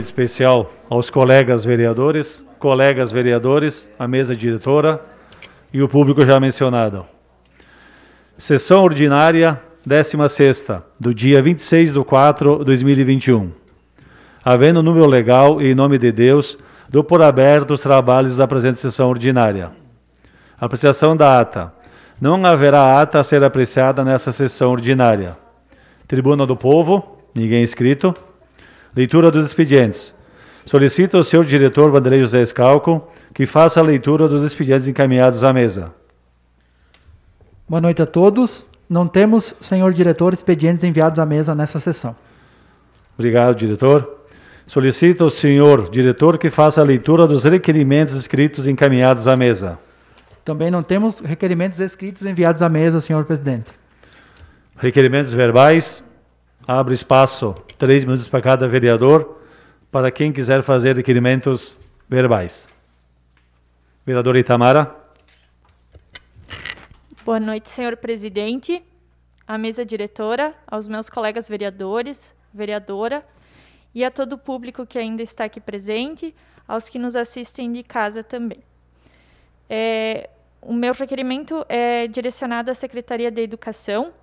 Especial aos colegas vereadores, a mesa diretora e o público já mencionado. Sessão ordinária 16ª, do dia 26/4/2021. Havendo número legal e em nome de Deus, dou por aberto os trabalhos da presente sessão ordinária. Apreciação da ata. Não haverá ata a ser apreciada nessa sessão ordinária. Tribuna do Povo, ninguém inscrito. Leitura dos expedientes. Solicito ao senhor diretor Vanderlei José Scalco que faça a leitura dos expedientes encaminhados à mesa. Boa noite a todos. Não temos, senhor diretor, expedientes enviados à mesa nessa sessão. Obrigado, diretor. Solicito ao senhor diretor que faça a leitura dos requerimentos escritos encaminhados à mesa. Também não temos requerimentos escritos enviados à mesa, senhor presidente. Requerimentos verbais. Abre espaço, 3 minutos para cada vereador, para quem quiser fazer requerimentos verbais. Vereadora Itamara. Boa noite, senhor presidente, à mesa diretora, aos meus colegas vereadores, vereadora, e a todo o público que ainda está aqui presente, aos que nos assistem de casa também. O meu requerimento é direcionado à Secretaria da Educação,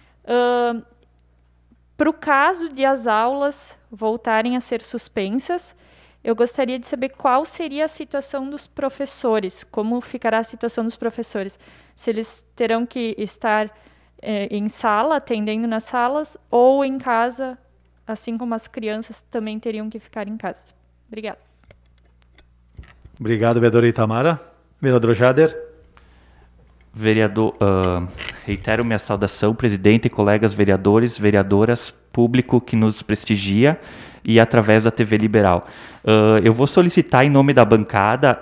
para o caso de as aulas voltarem a ser suspensas. Eu gostaria de saber qual seria a situação dos professores, como ficará a situação dos professores. Se eles terão que estar em sala, atendendo nas salas, ou em casa, assim como as crianças também teriam que ficar em casa. Obrigada. Obrigado, vereadora Itamara. Vereador Jader. Vereador, reitero minha saudação, presidente, colegas vereadores, vereadoras, público que nos prestigia e através da TV Liberal. Eu vou solicitar em nome da bancada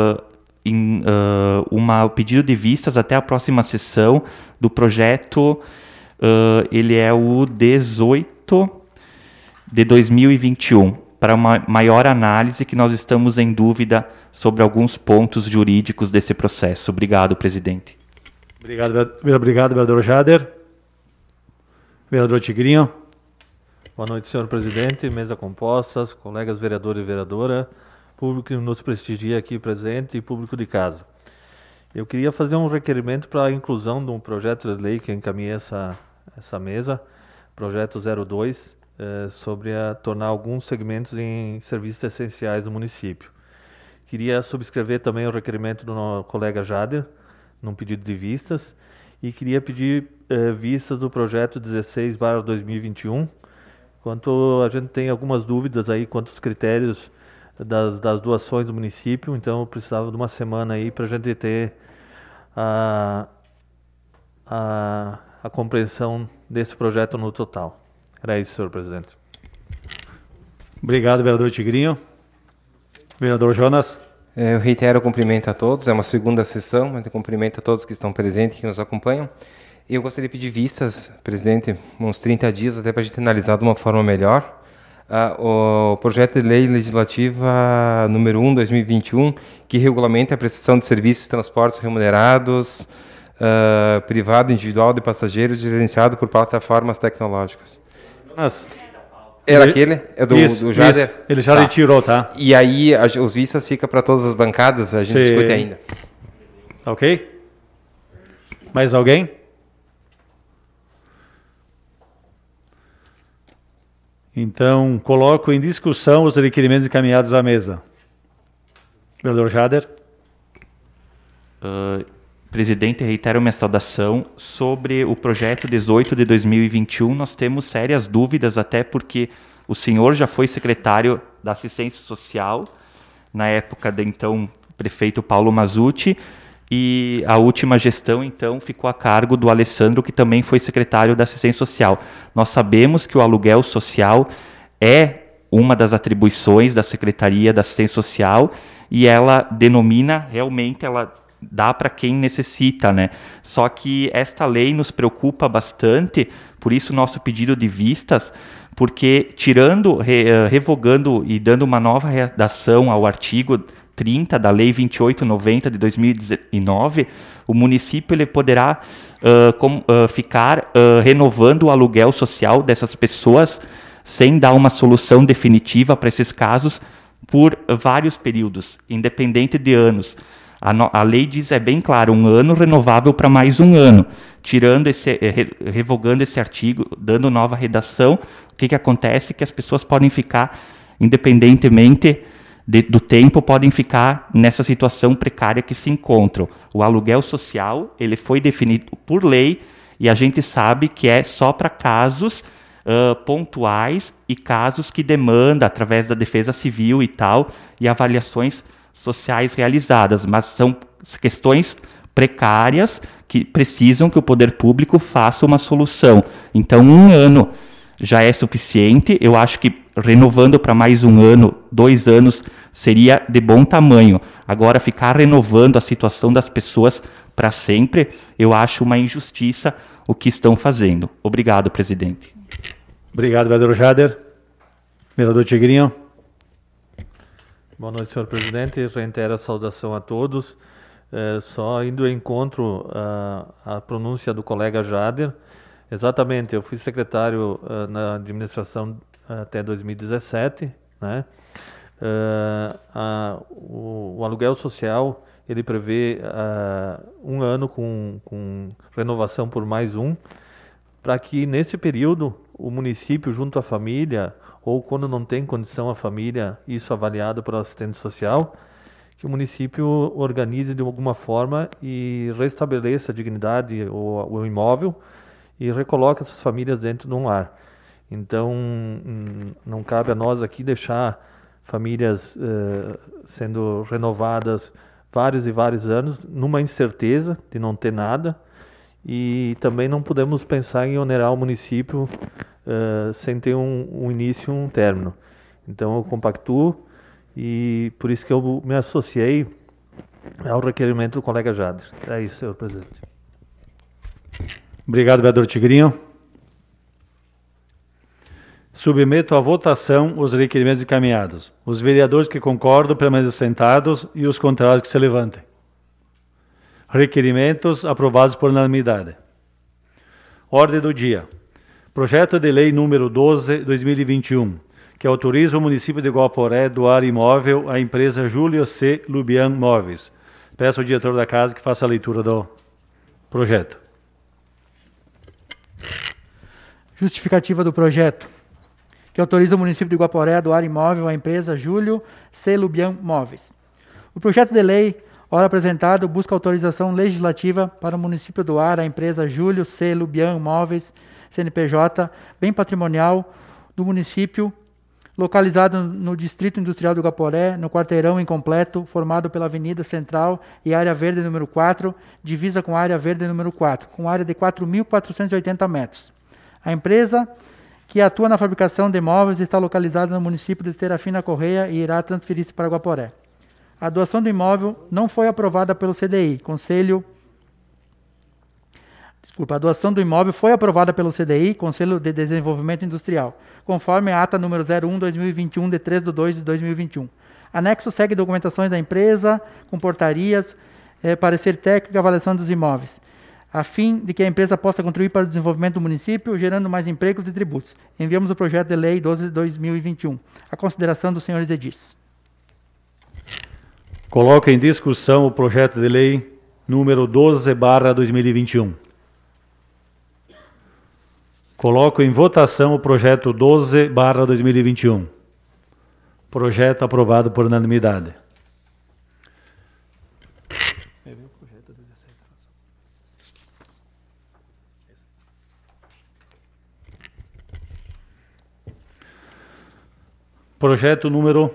um pedido de vistas até a próxima sessão do projeto, ele é o 18 de 2021, para uma maior análise que nós estamos em dúvida sobre alguns pontos jurídicos desse processo. Obrigado, presidente. Obrigado, vereador Jader. Vereador Tigrinho. Boa noite, senhor presidente, mesa composta, colegas vereadores e vereadora, público que nos prestigia aqui presente e público de casa. Eu queria fazer um requerimento para a inclusão de um projeto de lei que eu encaminhei essa mesa, projeto 02, sobre tornar alguns segmentos em serviços essenciais do município. Queria subscrever também o requerimento do colega Jader, num pedido de vistas, e queria pedir vistas do projeto 16/2021, quanto a gente tem algumas dúvidas aí quanto aos critérios das doações do município, então eu precisava de uma semana aí para a gente ter a compreensão desse projeto no total. Era isso, senhor presidente. Obrigado, vereador Tigrinho. Vereador Jonas. Eu reitero o cumprimento a todos, é uma segunda sessão, mas eu cumprimento a todos que estão presentes e que nos acompanham. Eu gostaria de pedir vistas, presidente, uns 30 dias, até para a gente analisar de uma forma melhor, o projeto de lei legislativa número 1/2021, que regulamenta a prestação de serviços de transportes remunerados, privado, individual de passageiros, gerenciado por plataformas tecnológicas. Era aquele? É do Jader? Isso. Ele já retirou, tá? E aí os vistas ficam para todas as bancadas, a gente discute ainda. Ok? Mais alguém? Então, coloco em discussão os requerimentos encaminhados à mesa. Vereador Jader. Presidente, reitero minha saudação. Sobre o projeto 18 de 2021, nós temos sérias dúvidas, até porque o senhor já foi secretário da Assistência Social, na época do então prefeito Paulo Mazzucci, e a última gestão, então, ficou a cargo do Alessandro, que também foi secretário da Assistência Social. Nós sabemos que o aluguel social é uma das atribuições da Secretaria da Assistência Social e ela denomina, realmente, ela dá para quem necessita, né? Só que esta lei nos preocupa bastante, por isso nosso pedido de vistas, porque revogando e dando uma nova redação ao artigo 30 da Lei 2890 de 2019, o município ele poderá ficar renovando o aluguel social dessas pessoas sem dar uma solução definitiva para esses casos por vários períodos, independente de anos. A lei diz, é bem claro, 1 ano renovável para mais 1 ano. Revogando esse artigo, dando nova redação, o que acontece? Que as pessoas podem ficar, independentemente do tempo, podem ficar nessa situação precária que se encontram. O aluguel social, ele foi definido por lei, e a gente sabe que é só para casos pontuais e casos que demandam, através da defesa civil e tal, e avaliações sociais realizadas, mas são questões precárias que precisam que o poder público faça uma solução. Então, 1 ano já é suficiente. Eu acho que renovando para mais 1 ano, 2 anos, seria de bom tamanho. Agora, ficar renovando a situação das pessoas para sempre, eu acho uma injustiça o que estão fazendo. Obrigado, presidente. Obrigado, vereador Jader. Vereador Tigrinho. Boa noite, senhor presidente. Reitero a saudação a todos. Só indo ao encontro à pronúncia do colega Jader. Exatamente, eu fui secretário na administração até 2017, né? O aluguel social, ele prevê 1 ano com renovação por mais 1, para que nesse período o município, junto à família, ou quando não tem condição a família, isso avaliado pelo assistente social, que o município organize de alguma forma e restabeleça a dignidade o imóvel e recoloque essas famílias dentro de um lar. Então, não cabe a nós aqui deixar famílias sendo renovadas vários e vários anos numa incerteza de não ter nada, e também não podemos pensar em onerar o município sem ter um início e um término. Então eu compactuo, e por isso que eu me associei ao requerimento do colega Jader. É isso, senhor presidente. Obrigado, vereador Tigrinho. Submeto à votação os requerimentos encaminhados. Os vereadores que concordam permaneçam sentados e os contrários que se levantem. Requerimentos aprovados por unanimidade. Ordem do dia. Projeto de lei número 12/2021, que autoriza o município de Guaporé a doar imóvel à empresa Júlio C. Lubian Móveis. Peço ao diretor da casa que faça a leitura do projeto. Justificativa do projeto, que autoriza o município de Guaporé a doar imóvel à empresa Júlio C. Lubian Móveis. O projeto de lei, ora apresentado, busca autorização legislativa para o município doar à empresa Júlio C. Lubian Móveis, CNPJ, bem patrimonial do município, localizado no Distrito Industrial do Guaporé, no quarteirão incompleto, formado pela Avenida Central e Área Verde número 4, divisa com a Área Verde número 4, com área de 4.480 metros. A empresa, que atua na fabricação de móveis, está localizada no município de Serafina Correia e irá transferir-se para Guaporé. A doação do imóvel não foi aprovada pelo CDI, a doação do imóvel foi aprovada pelo CDI, Conselho de Desenvolvimento Industrial, conforme a ata número 01/2021, de 3/2/2021. Anexo segue documentações da empresa, com portarias, parecer técnico e avaliação dos imóveis, a fim de que a empresa possa contribuir para o desenvolvimento do município, gerando mais empregos e tributos. Enviamos o projeto de lei 12/2021. A consideração dos senhores edis. Coloco em discussão o projeto de lei número 12/2021. Coloco em votação o projeto 12/2021. Projeto aprovado por unanimidade. Projeto número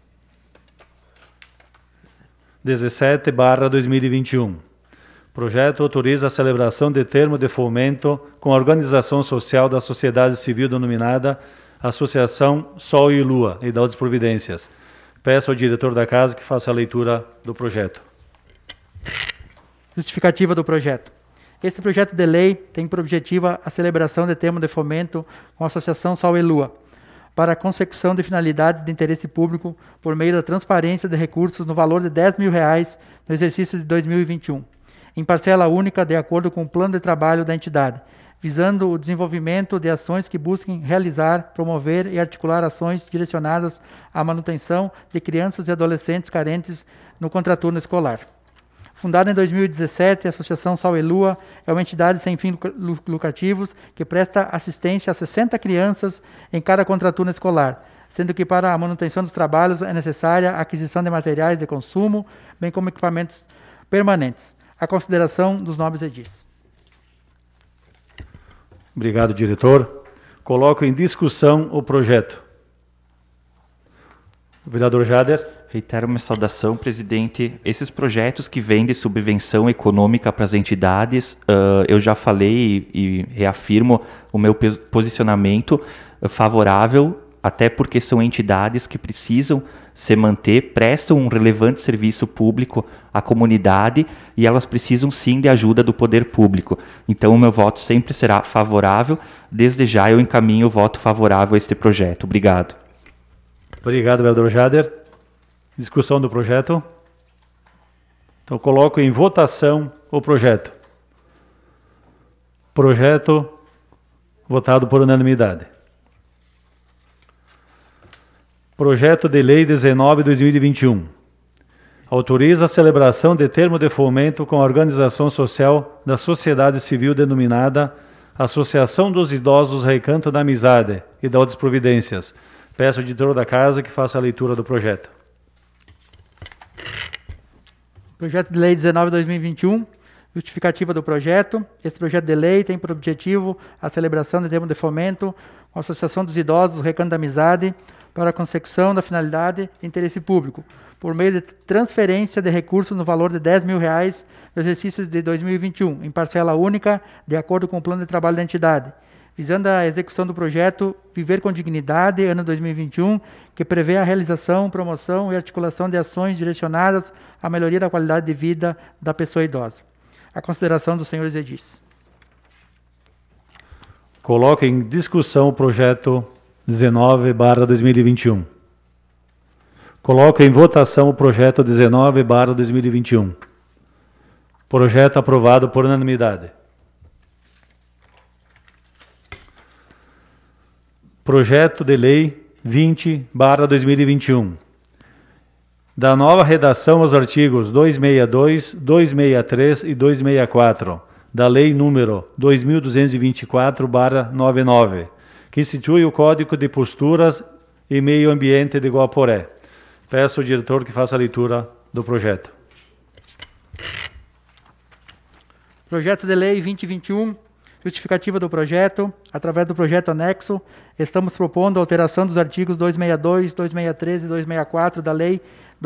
17/2021. Projeto autoriza a celebração de termo de fomento com a organização social da sociedade civil denominada Associação Sol e Lua e das providências. Peço ao diretor da casa que faça a leitura do projeto. Justificativa do projeto. Este projeto de lei tem por objetivo a celebração de termo de fomento com a Associação Sol e Lua, para a consecução de finalidades de interesse público por meio da transparência de recursos no valor de R$ 10.000 no exercício de 2021, em parcela única de acordo com o plano de trabalho da entidade, visando o desenvolvimento de ações que busquem realizar, promover e articular ações direcionadas à manutenção de crianças e adolescentes carentes no contraturno escolar. Fundada em 2017, a Associação Sol e Lua é uma entidade sem fins lucrativos que presta assistência a 60 crianças em cada contraturno escolar, sendo que para a manutenção dos trabalhos é necessária a aquisição de materiais de consumo, bem como equipamentos permanentes. A consideração dos nobres edis. Obrigado, diretor. Coloco em discussão o projeto. Vereador Jader. Reitero minha saudação, presidente. Esses projetos que vêm de subvenção econômica para as entidades, eu já falei e reafirmo o meu posicionamento favorável, até porque são entidades que precisam se manter, prestam um relevante serviço público à comunidade e elas precisam sim de ajuda do poder público. Então o meu voto sempre será favorável. Desde já eu encaminho o voto favorável a este projeto. Obrigado. Obrigado, vereador Jader. Discussão do projeto. Então, coloco em votação o projeto. Projeto votado por unanimidade. Projeto de Lei 19/2021. Autoriza a celebração de termo de fomento com a organização social da sociedade civil denominada Associação dos Idosos Recanto da Amizade e de outras providências. Peço ao editor da casa que faça a leitura do projeto. Projeto de Lei 19/2021, justificativa do projeto. Esse projeto de lei tem por objetivo a celebração de termo de fomento com a Associação dos Idosos Recanto da Amizade para a consecução da finalidade de interesse público, por meio de transferência de recursos no valor de R$10 mil no exercício de 2021, em parcela única, de acordo com o plano de trabalho da entidade, visando a execução do projeto Viver com Dignidade, ano 2021, que prevê a realização, promoção e articulação de ações direcionadas à melhoria da qualidade de vida da pessoa idosa. A consideração dos senhores edis. Coloco em discussão o projeto 19/2021. Coloco em votação o projeto 19/2021. Projeto aprovado por unanimidade. Projeto de Lei 20/2021. Da nova redação aos artigos 262, 263 e 264 da Lei número 2224/99, que institui o Código de Posturas e Meio Ambiente de Guaporé. Peço ao diretor que faça a leitura do projeto. Projeto de Lei 2021, justificativa do projeto. Através do projeto anexo, estamos propondo a alteração dos artigos 262, 263 e 264 da Lei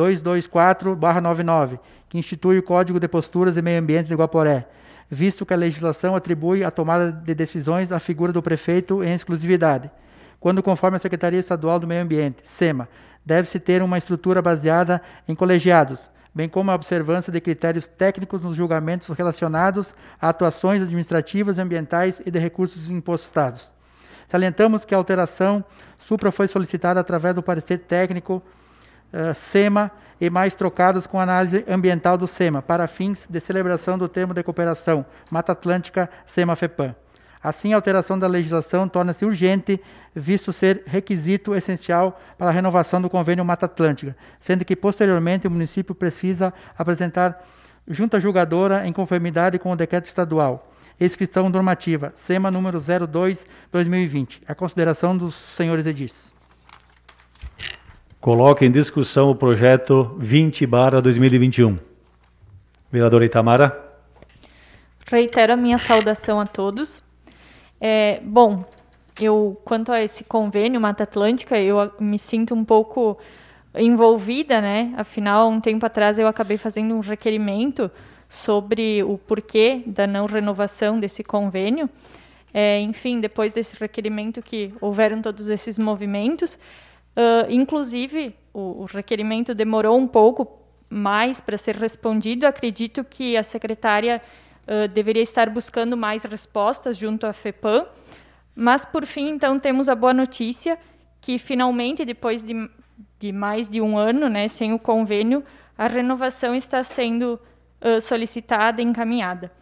224/99, que institui o Código de Posturas e Meio Ambiente de Guaporé, visto que a legislação atribui a tomada de decisões à figura do prefeito em exclusividade, quando conforme a Secretaria Estadual do Meio Ambiente, SEMA, deve-se ter uma estrutura baseada em colegiados, bem como a observância de critérios técnicos nos julgamentos relacionados a atuações administrativas, ambientais e de recursos impostados. Salientamos que a alteração supra foi solicitada através do parecer técnico SEMA e mais trocados com a análise ambiental do SEMA, para fins de celebração do termo de cooperação Mata Atlântica SEMA-FEPAM. Assim, a alteração da legislação torna-se urgente, visto ser requisito essencial para a renovação do convênio Mata Atlântica, sendo que, posteriormente, o município precisa apresentar junta julgadora em conformidade com o decreto estadual. Inscrição normativa, SEMA número 02/2020. A consideração dos senhores edis. Coloque em discussão o projeto 20/2021. Vereadora Itamara. Reitero a minha saudação a todos. Bom, quanto a esse convênio Mata Atlântica, eu me sinto um pouco envolvida, né? Afinal, um tempo atrás eu acabei fazendo um requerimento sobre o porquê da não renovação desse convênio. Enfim, depois desse requerimento que houveram todos esses movimentos, inclusive o requerimento demorou um pouco mais para ser respondido. Acredito que a secretária deveria estar buscando mais respostas junto à FEPAM, mas por fim, então, temos a boa notícia que finalmente, depois de mais de um ano, né, sem o convênio, a renovação está sendo solicitada e encaminhada.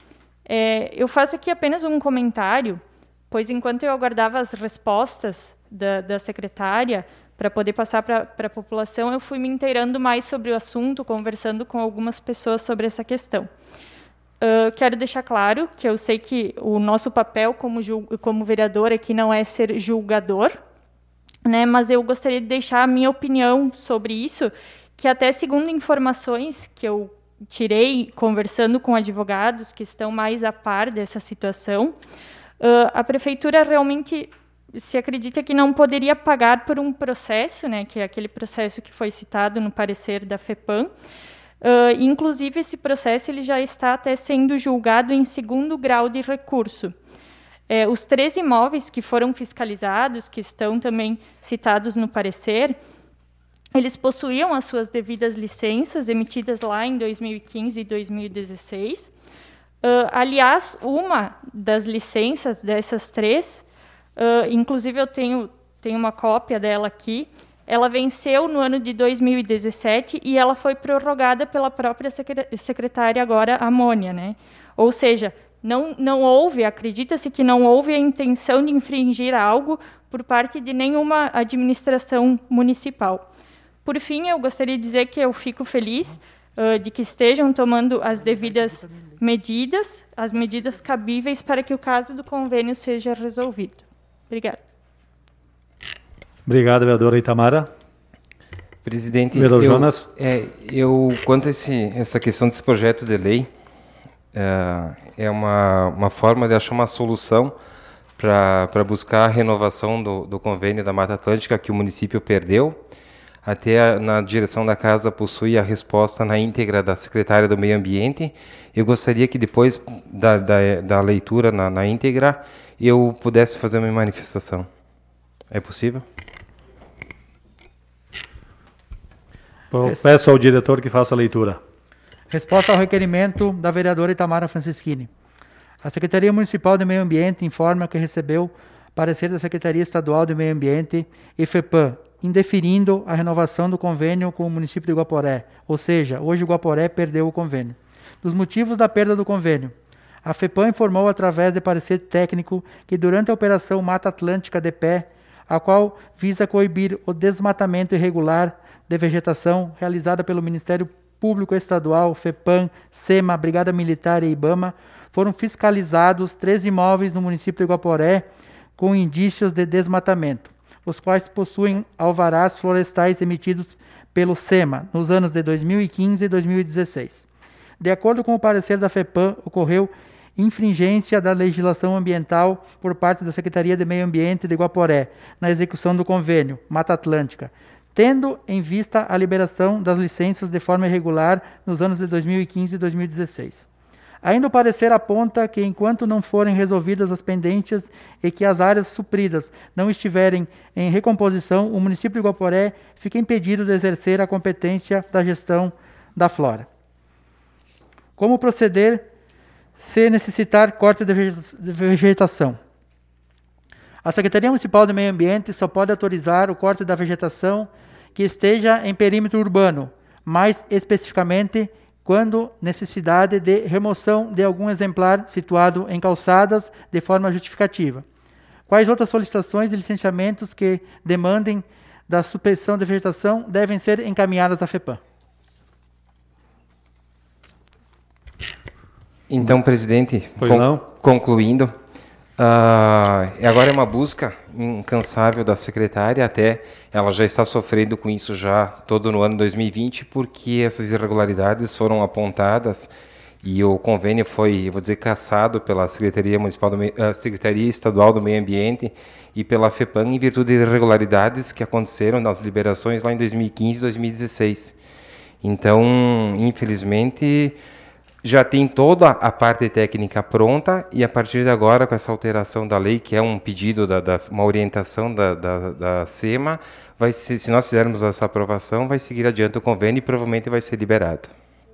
Eu faço aqui apenas um comentário, pois enquanto eu aguardava as respostas da secretária para poder passar para a população, eu fui me inteirando mais sobre o assunto, conversando com algumas pessoas sobre essa questão. Quero deixar claro que eu sei que o nosso papel como vereador aqui não é ser julgador, né, mas eu gostaria de deixar a minha opinião sobre isso, que até segundo informações que eu tirei conversando com advogados que estão mais a par dessa situação, a prefeitura realmente se acredita que não poderia pagar por um processo, né, que é aquele processo que foi citado no parecer da FEPAM. Inclusive, esse processo ele já está até sendo julgado em 2º grau de recurso. Os 3 imóveis que foram fiscalizados, que estão também citados no parecer, eles possuíam as suas devidas licenças, emitidas lá em 2015 e 2016. Aliás, uma das licenças dessas 3, inclusive eu tenho uma cópia dela aqui, ela venceu no ano de 2017 e ela foi prorrogada pela própria secretária agora, Amônia, né? Ou seja, não houve, acredita-se que não houve a intenção de infringir algo por parte de nenhuma administração municipal. Por fim, eu gostaria de dizer que eu fico feliz de que estejam tomando as devidas medidas, as medidas cabíveis para que o caso do convênio seja resolvido. Obrigada. Obrigado, vereadora Itamara. Presidente, Vereador Jonas. Quanto a essa questão desse projeto de lei, é uma forma de achar uma solução para buscar a renovação do convênio da Mata Atlântica que o município perdeu. Até na direção da casa possui a resposta na íntegra da secretária do Meio Ambiente. Eu gostaria que depois da leitura na íntegra eu pudesse fazer uma manifestação. É possível? Peço ao diretor que faça a leitura. Resposta ao requerimento da vereadora Itamara Francischini. A Secretaria Municipal de Meio Ambiente informa que recebeu parecer da Secretaria Estadual de Meio Ambiente e FEPAM, indeferindo a renovação do convênio com o município de Guaporé, ou seja, hoje o Guaporé perdeu o convênio. Dos motivos da perda do convênio, a FEPAM informou através de parecer técnico que durante a operação Mata Atlântica de Pé, a qual visa coibir o desmatamento irregular de vegetação realizada pelo Ministério Público Estadual, FEPAM, SEMA, Brigada Militar e IBAMA, foram fiscalizados 3 imóveis no município de Guaporé com indícios de desmatamento, os quais possuem alvarás florestais emitidos pelo SEMA nos anos de 2015 e 2016. De acordo com o parecer da FEPAM, ocorreu infringência da legislação ambiental por parte da Secretaria de Meio Ambiente de Guaporé na execução do convênio Mata Atlântica, tendo em vista a liberação das licenças de forma irregular nos anos de 2015 e 2016. Ainda o parecer aponta que, enquanto não forem resolvidas as pendências e que as áreas supridas não estiverem em recomposição, o município de Guaporé fica impedido de exercer a competência da gestão da flora. Como proceder se necessitar corte de vegetação? A Secretaria Municipal de Meio Ambiente só pode autorizar o corte da vegetação que esteja em perímetro urbano, mais especificamente quando necessidade de remoção de algum exemplar situado em calçadas de forma justificativa. Quais outras solicitações e licenciamentos que demandem da supressão de vegetação devem ser encaminhadas à FEPAM? Então, presidente, concluindo, agora é uma busca incansável da secretária, até ela já está sofrendo com isso já todo no ano 2020, porque essas irregularidades foram apontadas e o convênio foi, eu vou dizer, cassado pela Secretaria Secretaria Estadual do Meio Ambiente e pela FEPAM em virtude de irregularidades que aconteceram nas liberações lá em 2015 e 2016. Então, infelizmente, já tem toda a parte técnica pronta e a partir de agora, com essa alteração da lei, que é um pedido, uma orientação da SEMA, vai ser, se nós fizermos essa aprovação, vai seguir adiante o convênio e provavelmente vai ser liberado.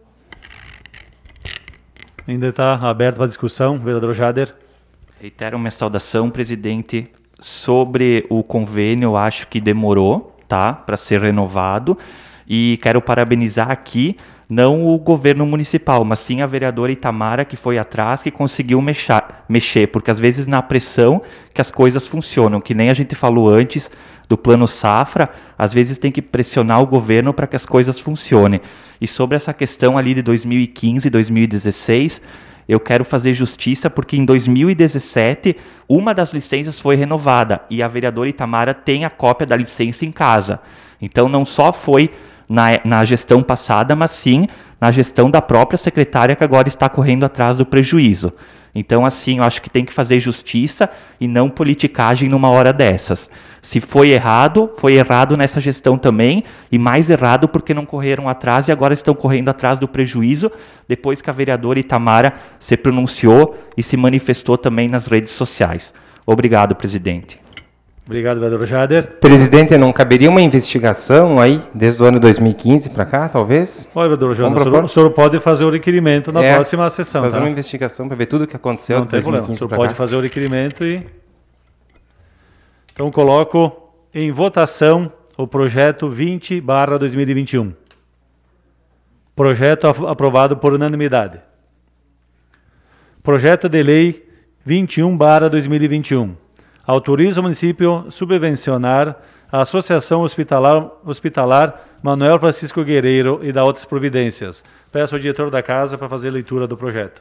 Ainda está aberto para a discussão, vereador Jader. Reitero minha saudação, presidente. Sobre o convênio, eu acho que demorou, tá, para ser renovado. E quero parabenizar aqui, não o governo municipal, mas sim a vereadora Itamara, que foi atrás, que conseguiu mexer, porque às vezes na pressão que as coisas funcionam, que nem a gente falou antes do Plano Safra, às vezes tem que pressionar o governo para que as coisas funcionem. E sobre essa questão ali de 2015 e 2016, eu quero fazer justiça porque em 2017 uma das licenças foi renovada e a vereadora Itamara tem a cópia da licença em casa. Então não só foi na gestão passada, mas sim na gestão da própria secretária que agora está correndo atrás do prejuízo. Então, assim, eu acho que tem que fazer justiça e não politicagem numa hora dessas. Se foi errado nessa gestão também, e mais errado porque não correram atrás e agora estão correndo atrás do prejuízo, depois que a vereadora Itamara se pronunciou e se manifestou também nas redes sociais. Obrigado, presidente. Obrigado, vereador Jader. Presidente, não caberia uma investigação aí, desde o ano 2015 para cá, talvez? Olha, vereador Jonas, o senhor pode fazer o requerimento na próxima sessão. Fazer tá? uma investigação para ver tudo o que aconteceu de 2015 para cá. O senhor pode fazer o requerimento e... Então, coloco em votação o projeto 20/2021. Projeto aprovado por unanimidade. Projeto de lei 21/2021. Autoriza o município subvencionar a Associação Hospitalar Manuel Francisco Guerreiro e da outras providências. Peço ao diretor da casa para fazer a leitura do projeto.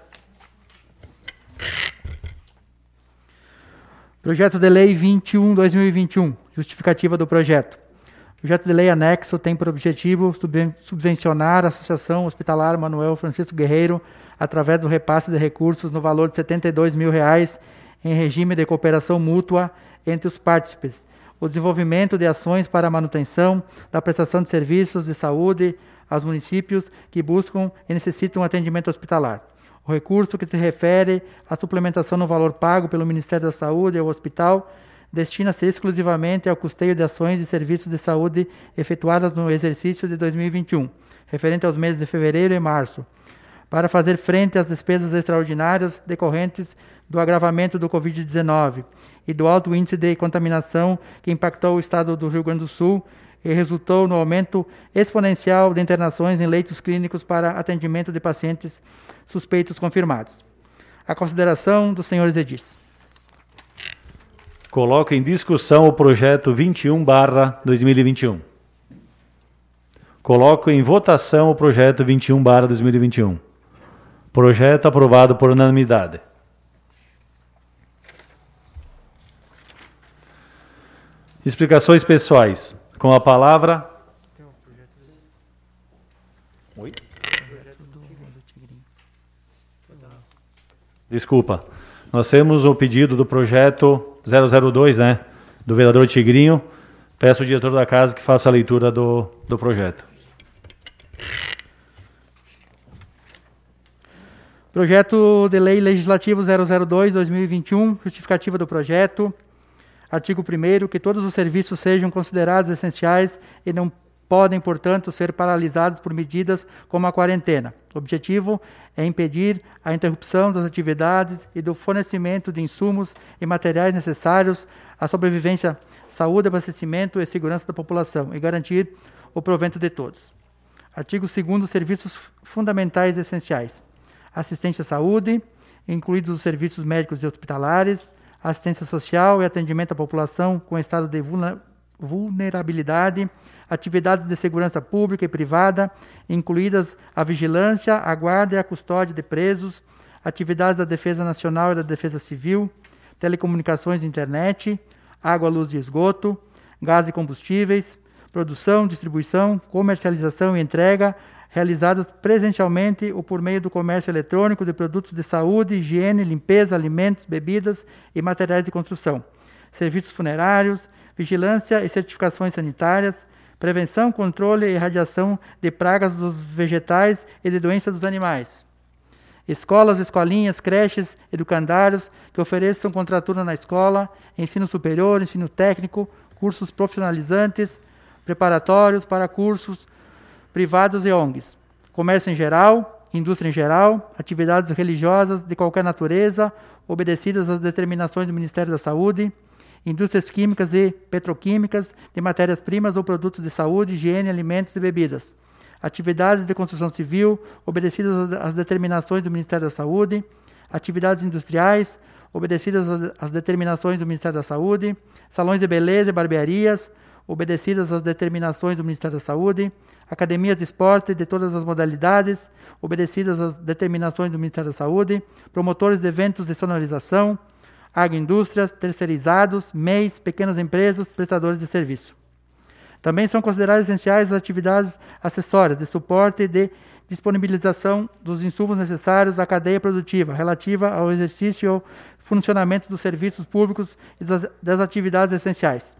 Projeto de lei 21/2021. Justificativa do projeto. O projeto de lei anexo tem por objetivo subvencionar a Associação Hospitalar Manuel Francisco Guerreiro através do repasse de recursos no valor de R$ 72 mil em regime de cooperação mútua entre os partícipes, o desenvolvimento de ações para a manutenção da prestação de serviços de saúde aos municípios que buscam e necessitam atendimento hospitalar. O recurso que se refere à suplementação no valor pago pelo Ministério da Saúde ao hospital destina-se exclusivamente ao custeio de ações e serviços de saúde efetuadas no exercício de 2021, referente aos meses de fevereiro e março, para fazer frente às despesas extraordinárias decorrentes do agravamento do Covid-19 e do alto índice de contaminação que impactou o estado do Rio Grande do Sul e resultou no aumento exponencial de internações em leitos clínicos para atendimento de pacientes suspeitos confirmados. A consideração dos senhores edis. Coloco em discussão o projeto 21/2021. Coloco em votação o projeto 21/2021. Projeto aprovado por unanimidade. Explicações pessoais. Com a palavra... Oi? Desculpa. Nós temos o pedido do projeto 002, né? Do vereador Tigrinho. Peço ao diretor da casa que faça a leitura do projeto. Projeto de Lei Legislativo 002/2021, justificativa do projeto. Artigo 1º, que todos os serviços sejam considerados essenciais e não podem, portanto, ser paralisados por medidas como a quarentena. O objetivo é impedir a interrupção das atividades e do fornecimento de insumos e materiais necessários à sobrevivência, saúde, abastecimento e segurança da população e garantir o provento de todos. Artigo 2º, serviços fundamentais essenciais. Assistência à saúde, incluídos os serviços médicos e hospitalares, assistência social e atendimento à população com estado de vulnerabilidade, atividades de segurança pública e privada, incluídas a vigilância, a guarda e a custódia de presos, atividades da Defesa Nacional e da Defesa Civil, telecomunicações e internet, água, luz e esgoto, gás e combustíveis, produção, distribuição, comercialização e entrega, realizadas presencialmente ou por meio do comércio eletrônico de produtos de saúde, higiene, limpeza, alimentos, bebidas e materiais de construção, serviços funerários, vigilância e certificações sanitárias, prevenção, controle e irradiação de pragas dos vegetais e de doenças dos animais. Escolas, escolinhas, creches, educandários que ofereçam contraturno na escola, ensino superior, ensino técnico, cursos profissionalizantes, preparatórios para cursos privados e ONGs, comércio em geral, indústria em geral, atividades religiosas de qualquer natureza, obedecidas às determinações do Ministério da Saúde, indústrias químicas e petroquímicas, de matérias-primas ou produtos de saúde, higiene, alimentos e bebidas. Atividades de construção civil, obedecidas às determinações do Ministério da Saúde. Atividades industriais, obedecidas às determinações do Ministério da Saúde. Salões de beleza e barbearias, obedecidas às determinações do Ministério da Saúde. Academias de esporte de todas as modalidades, obedecidas às determinações do Ministério da Saúde. Promotores de eventos de sonorização. Agroindústrias, terceirizados, MEIs, pequenas empresas, prestadores de serviço. Também são consideradas essenciais as atividades acessórias de suporte e de disponibilização dos insumos necessários à cadeia produtiva, relativa ao exercício e ao funcionamento dos serviços públicos e das atividades essenciais.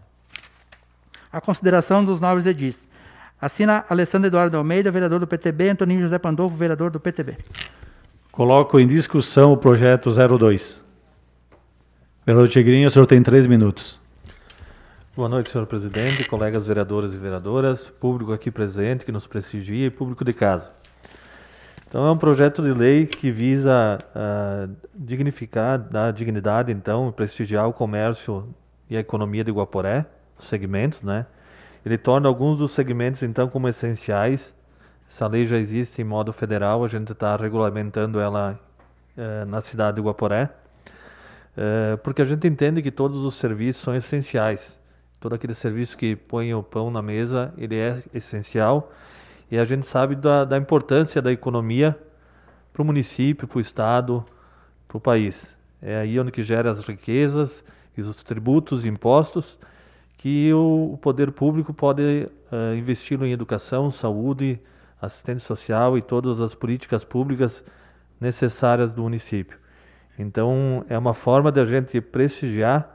A consideração dos nobres edis. Assina Alessandro Eduardo Almeida, vereador do PTB, Antoninho José Pandolfo, vereador do PTB. Coloco em discussão o projeto 02. Vereador Tigrinho, o senhor tem 3 minutos. Boa noite, senhor presidente, colegas vereadores e vereadoras, público aqui presente que nos prestigia e público de casa. Então, é um projeto de lei que visa dignificar, dar dignidade, então, prestigiar o comércio e a economia de Guaporé, os segmentos, né? Ele torna alguns dos segmentos, então, como essenciais. Essa lei já existe em modo federal, a gente está regulamentando ela na cidade de Guaporé, porque a gente entende que todos os serviços são essenciais. Todo aquele serviço que põe o pão na mesa, ele é essencial. E a gente sabe da importância da economia para o município, para o estado, para o país. É aí onde que gera as riquezas, e os tributos e impostos, que o poder público pode investir em educação, saúde, assistência social e todas as políticas públicas necessárias do município. Então, é uma forma de a gente prestigiar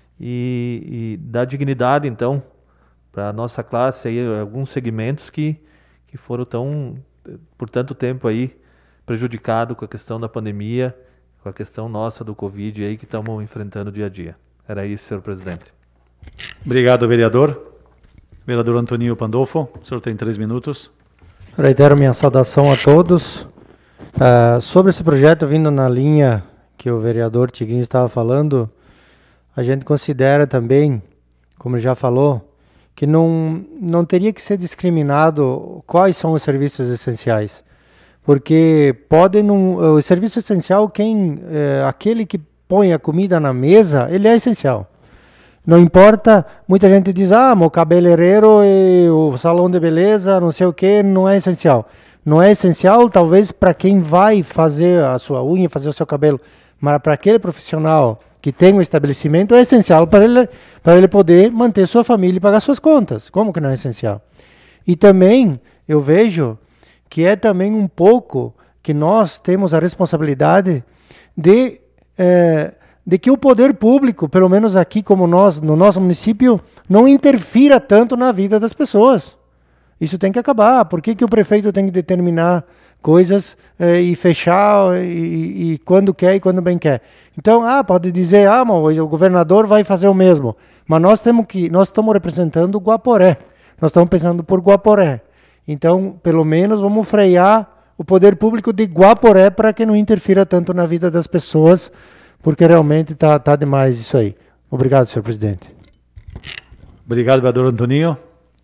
e dar dignidade, então, para a nossa classe, aí, alguns segmentos que foram por tanto tempo aí prejudicados com a questão da pandemia, com a questão nossa do Covid aí que estamos enfrentando dia a dia. Era isso, senhor presidente. Obrigado, vereador. Vereador Antoninho Pandolfo, o senhor tem 3 minutos. Reitero minha saudação a todos. Sobre esse projeto, vindo na linha que o vereador Tigrinho estava falando, a gente considera também, como já falou, que não teria que ser discriminado quais são os serviços essenciais. Porque o serviço essencial, aquele que põe a comida na mesa, ele é essencial. Não importa, muita gente diz, o cabeleireiro e o salão de beleza, não sei o que, não é essencial. Não é essencial, talvez, para quem vai fazer a sua unha, fazer o seu cabelo, mas para aquele profissional que tem um estabelecimento, é essencial para ele poder manter sua família e pagar suas contas. Como que não é essencial? E também, eu vejo que é também um pouco que nós temos a responsabilidade de que o poder público, pelo menos aqui como nós, no nosso município, não interfira tanto na vida das pessoas. Isso tem que acabar. Por que o prefeito tem que determinar coisas e fechar e quando quer e quando bem quer? Então, pode dizer, o governador vai fazer o mesmo. Mas nós estamos representando o Guaporé. Nós estamos pensando por Guaporé. Então, pelo menos, vamos frear o poder público de Guaporé para que não interfira tanto na vida das pessoas, porque realmente tá demais isso aí. Obrigado, senhor presidente. Obrigado, vereador Antoninho.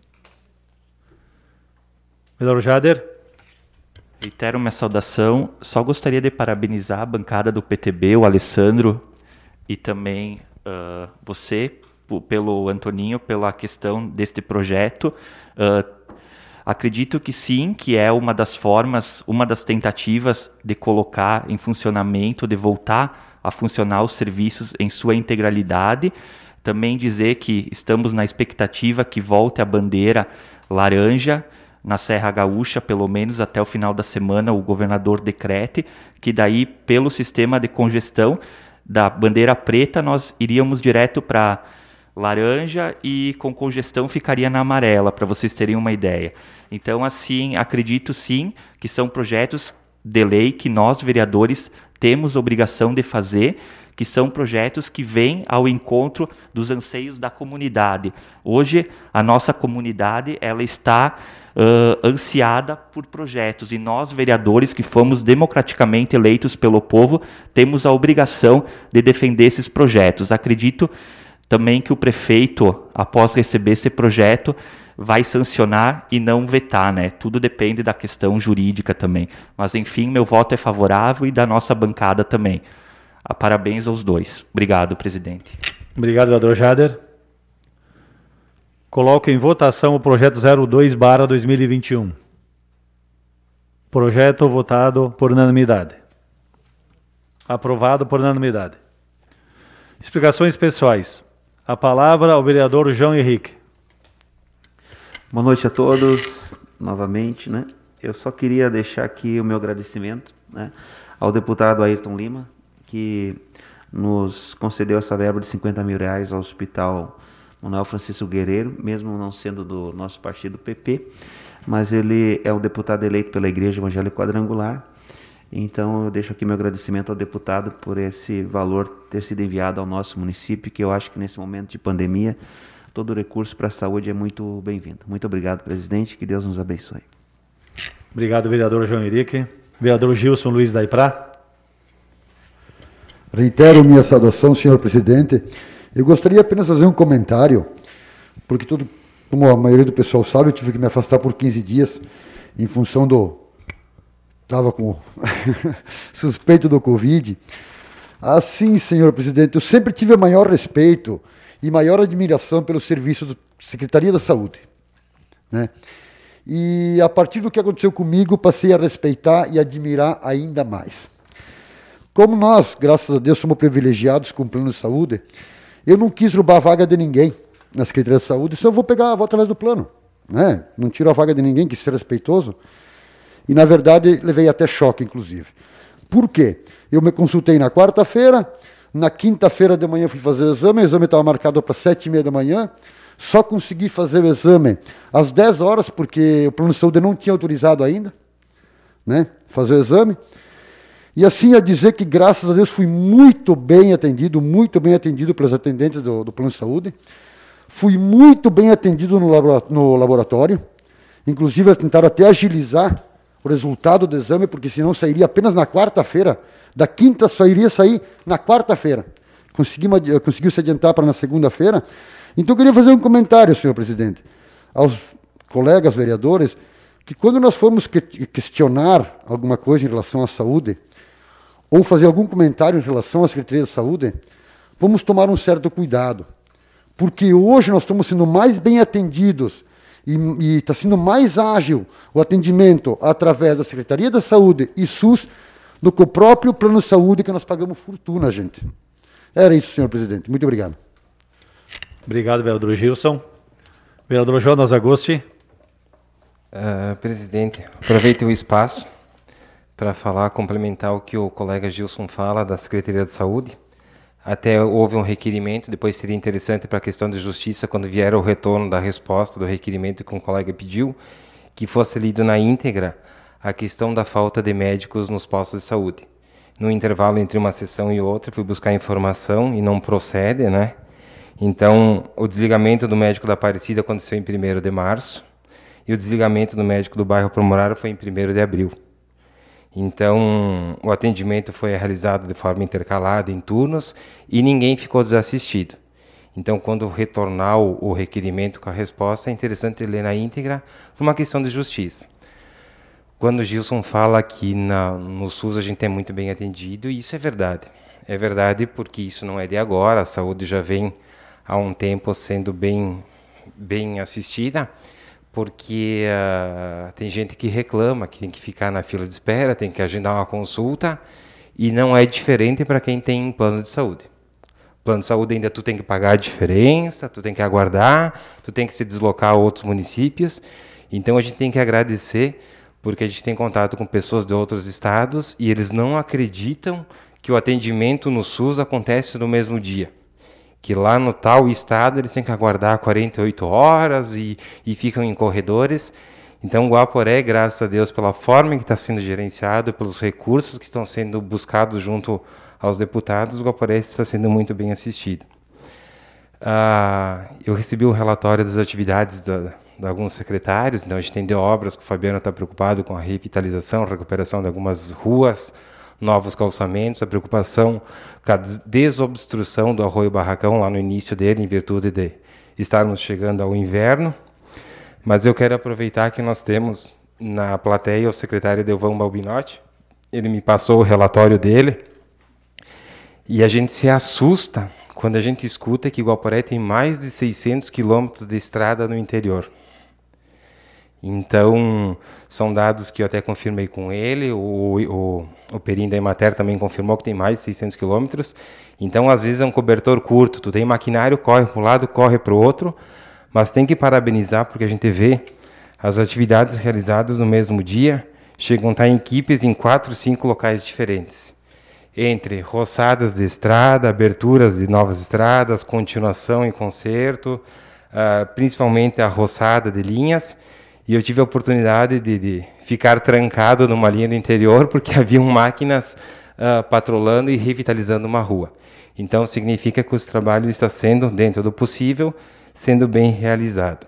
Vereador Jader. Reitero minha saudação. Só gostaria de parabenizar a bancada do PTB, o Alessandro, e também você, pelo Antoninho, pela questão deste projeto. Acredito que sim, que é uma das formas, uma das tentativas de colocar em funcionamento, de voltar a funcionar os serviços em sua integralidade. Também dizer que estamos na expectativa que volte a bandeira laranja na Serra Gaúcha, pelo menos até o final da semana, o governador decrete, que daí, pelo sistema de congestão da bandeira preta, nós iríamos direto para laranja e com congestão ficaria na amarela, para vocês terem uma ideia. Então, assim, acredito sim que são projetos de lei que nós, vereadores, temos obrigação de fazer, que são projetos que vêm ao encontro dos anseios da comunidade. Hoje, a nossa comunidade ela está ansiada por projetos, e nós, vereadores, que fomos democraticamente eleitos pelo povo, temos a obrigação de defender esses projetos. Acredito também que o prefeito, após receber esse projeto, vai sancionar e não vetar, né? Tudo depende da questão jurídica também. Mas, enfim, meu voto é favorável e da nossa bancada também. Parabéns aos dois. Obrigado, presidente. Obrigado, vereador Jader. Coloco em votação o projeto 02/2021. Projeto votado por unanimidade. Aprovado por unanimidade. Explicações pessoais. A palavra ao vereador João Henrique. Boa noite a todos, novamente, né? Eu só queria deixar aqui o meu agradecimento, né, ao deputado Ayrton Lima, que nos concedeu essa verba de R$50 mil ao Hospital Manuel Francisco Guerreiro, mesmo não sendo do nosso partido PP, mas ele é o deputado eleito pela Igreja Evangélica Quadrangular. Então eu deixo aqui meu agradecimento ao deputado por esse valor ter sido enviado ao nosso município, que eu acho que nesse momento de pandemia, todo recurso para a saúde é muito bem-vindo. Muito obrigado, presidente, que Deus nos abençoe. Obrigado, vereador João Henrique. Vereador Gilson Luiz Daiprá. Reitero minha saudação, senhor presidente. Eu gostaria apenas de fazer um comentário, porque como a maioria do pessoal sabe, eu tive que me afastar por 15 dias em função estava com suspeito do Covid. Assim, senhor presidente, eu sempre tive o maior respeito e maior admiração pelo serviço da Secretaria da Saúde, né? E a partir do que aconteceu comigo, passei a respeitar e admirar ainda mais. Como nós, graças a Deus, somos privilegiados com o plano de saúde, eu não quis roubar a vaga de ninguém na Secretaria da Saúde, só vou através do plano, né? Não tiro a vaga de ninguém, quis ser respeitoso. E, na verdade, levei até choque, inclusive. Por quê? Eu me consultei na quarta-feira, na quinta-feira de manhã fui fazer o exame estava marcado para 7h30 da manhã, só consegui fazer o exame às 10 horas, porque o plano de saúde não tinha autorizado ainda, né, fazer o exame. E assim a dizer que, graças a Deus, fui muito bem atendido pelos atendentes do plano de saúde. Fui muito bem atendido no laboratório, inclusive tentaram até agilizar o resultado do exame, porque senão sairia apenas na quarta-feira. Da quinta só iria sair na quarta-feira. Conseguiu se adiantar para na segunda-feira. Então eu queria fazer um comentário, senhor presidente, aos colegas vereadores, que quando nós formos questionar alguma coisa em relação à saúde, ou fazer algum comentário em relação à Secretaria da Saúde, vamos tomar um certo cuidado. Porque hoje nós estamos sendo mais bem atendidos e está sendo mais ágil o atendimento através da Secretaria da Saúde e SUS do que o próprio plano de saúde, que nós pagamos fortuna, gente. Era isso, senhor presidente. Muito obrigado. Obrigado, vereador Gilson. Vereador Jonas Agosti. Presidente, aproveite o espaço para complementar o que o colega Gilson fala da Secretaria de Saúde. Até houve um requerimento, depois seria interessante para a questão de justiça, quando vier o retorno da resposta do requerimento que o colega pediu, que fosse lido na íntegra a questão da falta de médicos nos postos de saúde. No intervalo entre uma sessão e outra, fui buscar informação e não procede, né? Então, o desligamento do médico da Aparecida aconteceu em 1º de março e o desligamento do médico do bairro Promorário foi em 1º de abril. Então, o atendimento foi realizado de forma intercalada em turnos e ninguém ficou desassistido. Então, quando retornar o requerimento com a resposta, é interessante ler na íntegra por uma questão de justiça. Quando o Gilson fala que no SUS a gente é muito bem atendido, isso é verdade. É verdade porque isso não é de agora, a saúde já vem há um tempo sendo bem assistida, porque tem gente que reclama que tem que ficar na fila de espera, tem que agendar uma consulta, e não é diferente para quem tem um plano de saúde. Plano de saúde ainda tu tem que pagar a diferença, tu tem que aguardar, tu tem que se deslocar a outros municípios. Então a gente tem que agradecer, porque a gente tem contato com pessoas de outros estados e eles não acreditam que o atendimento no SUS acontece no mesmo dia. Que lá no tal estado eles têm que aguardar 48 horas e ficam em corredores. Então, Guaporé, graças a Deus, pela forma que está sendo gerenciado, pelos recursos que estão sendo buscados junto aos deputados, Guaporé está sendo muito bem assistido. Eu recebi o relatório das atividades de alguns secretários, então a gente tem de obras que o Fabiano está preocupado com a revitalização, recuperação de algumas ruas novos calçamentos, a preocupação com a desobstrução do Arroio Barracão lá no início dele, em virtude de estarmos chegando ao inverno. Mas eu quero aproveitar que nós temos na plateia o secretário Edelvan Balbinotti. Ele me passou o relatório dele e a gente se assusta quando a gente escuta que Guaporé tem mais de 600 quilômetros de estrada no interior. Então, são dados que eu até confirmei com ele, o Perim da Emater também confirmou que tem mais de 600 quilômetros. Então, às vezes é um cobertor curto, tu tem maquinário, corre para um lado, corre para o outro, mas tem que parabenizar porque a gente vê as atividades realizadas no mesmo dia, chegam a estar em equipes em 4, 5 locais diferentes. Entre roçadas de estrada, aberturas de novas estradas, continuação e conserto, principalmente a roçada de linhas. E eu tive a oportunidade de ficar trancado numa linha do interior porque haviam máquinas patrolando e revitalizando uma rua. Então, significa que o trabalho está sendo, dentro do possível, sendo bem realizado.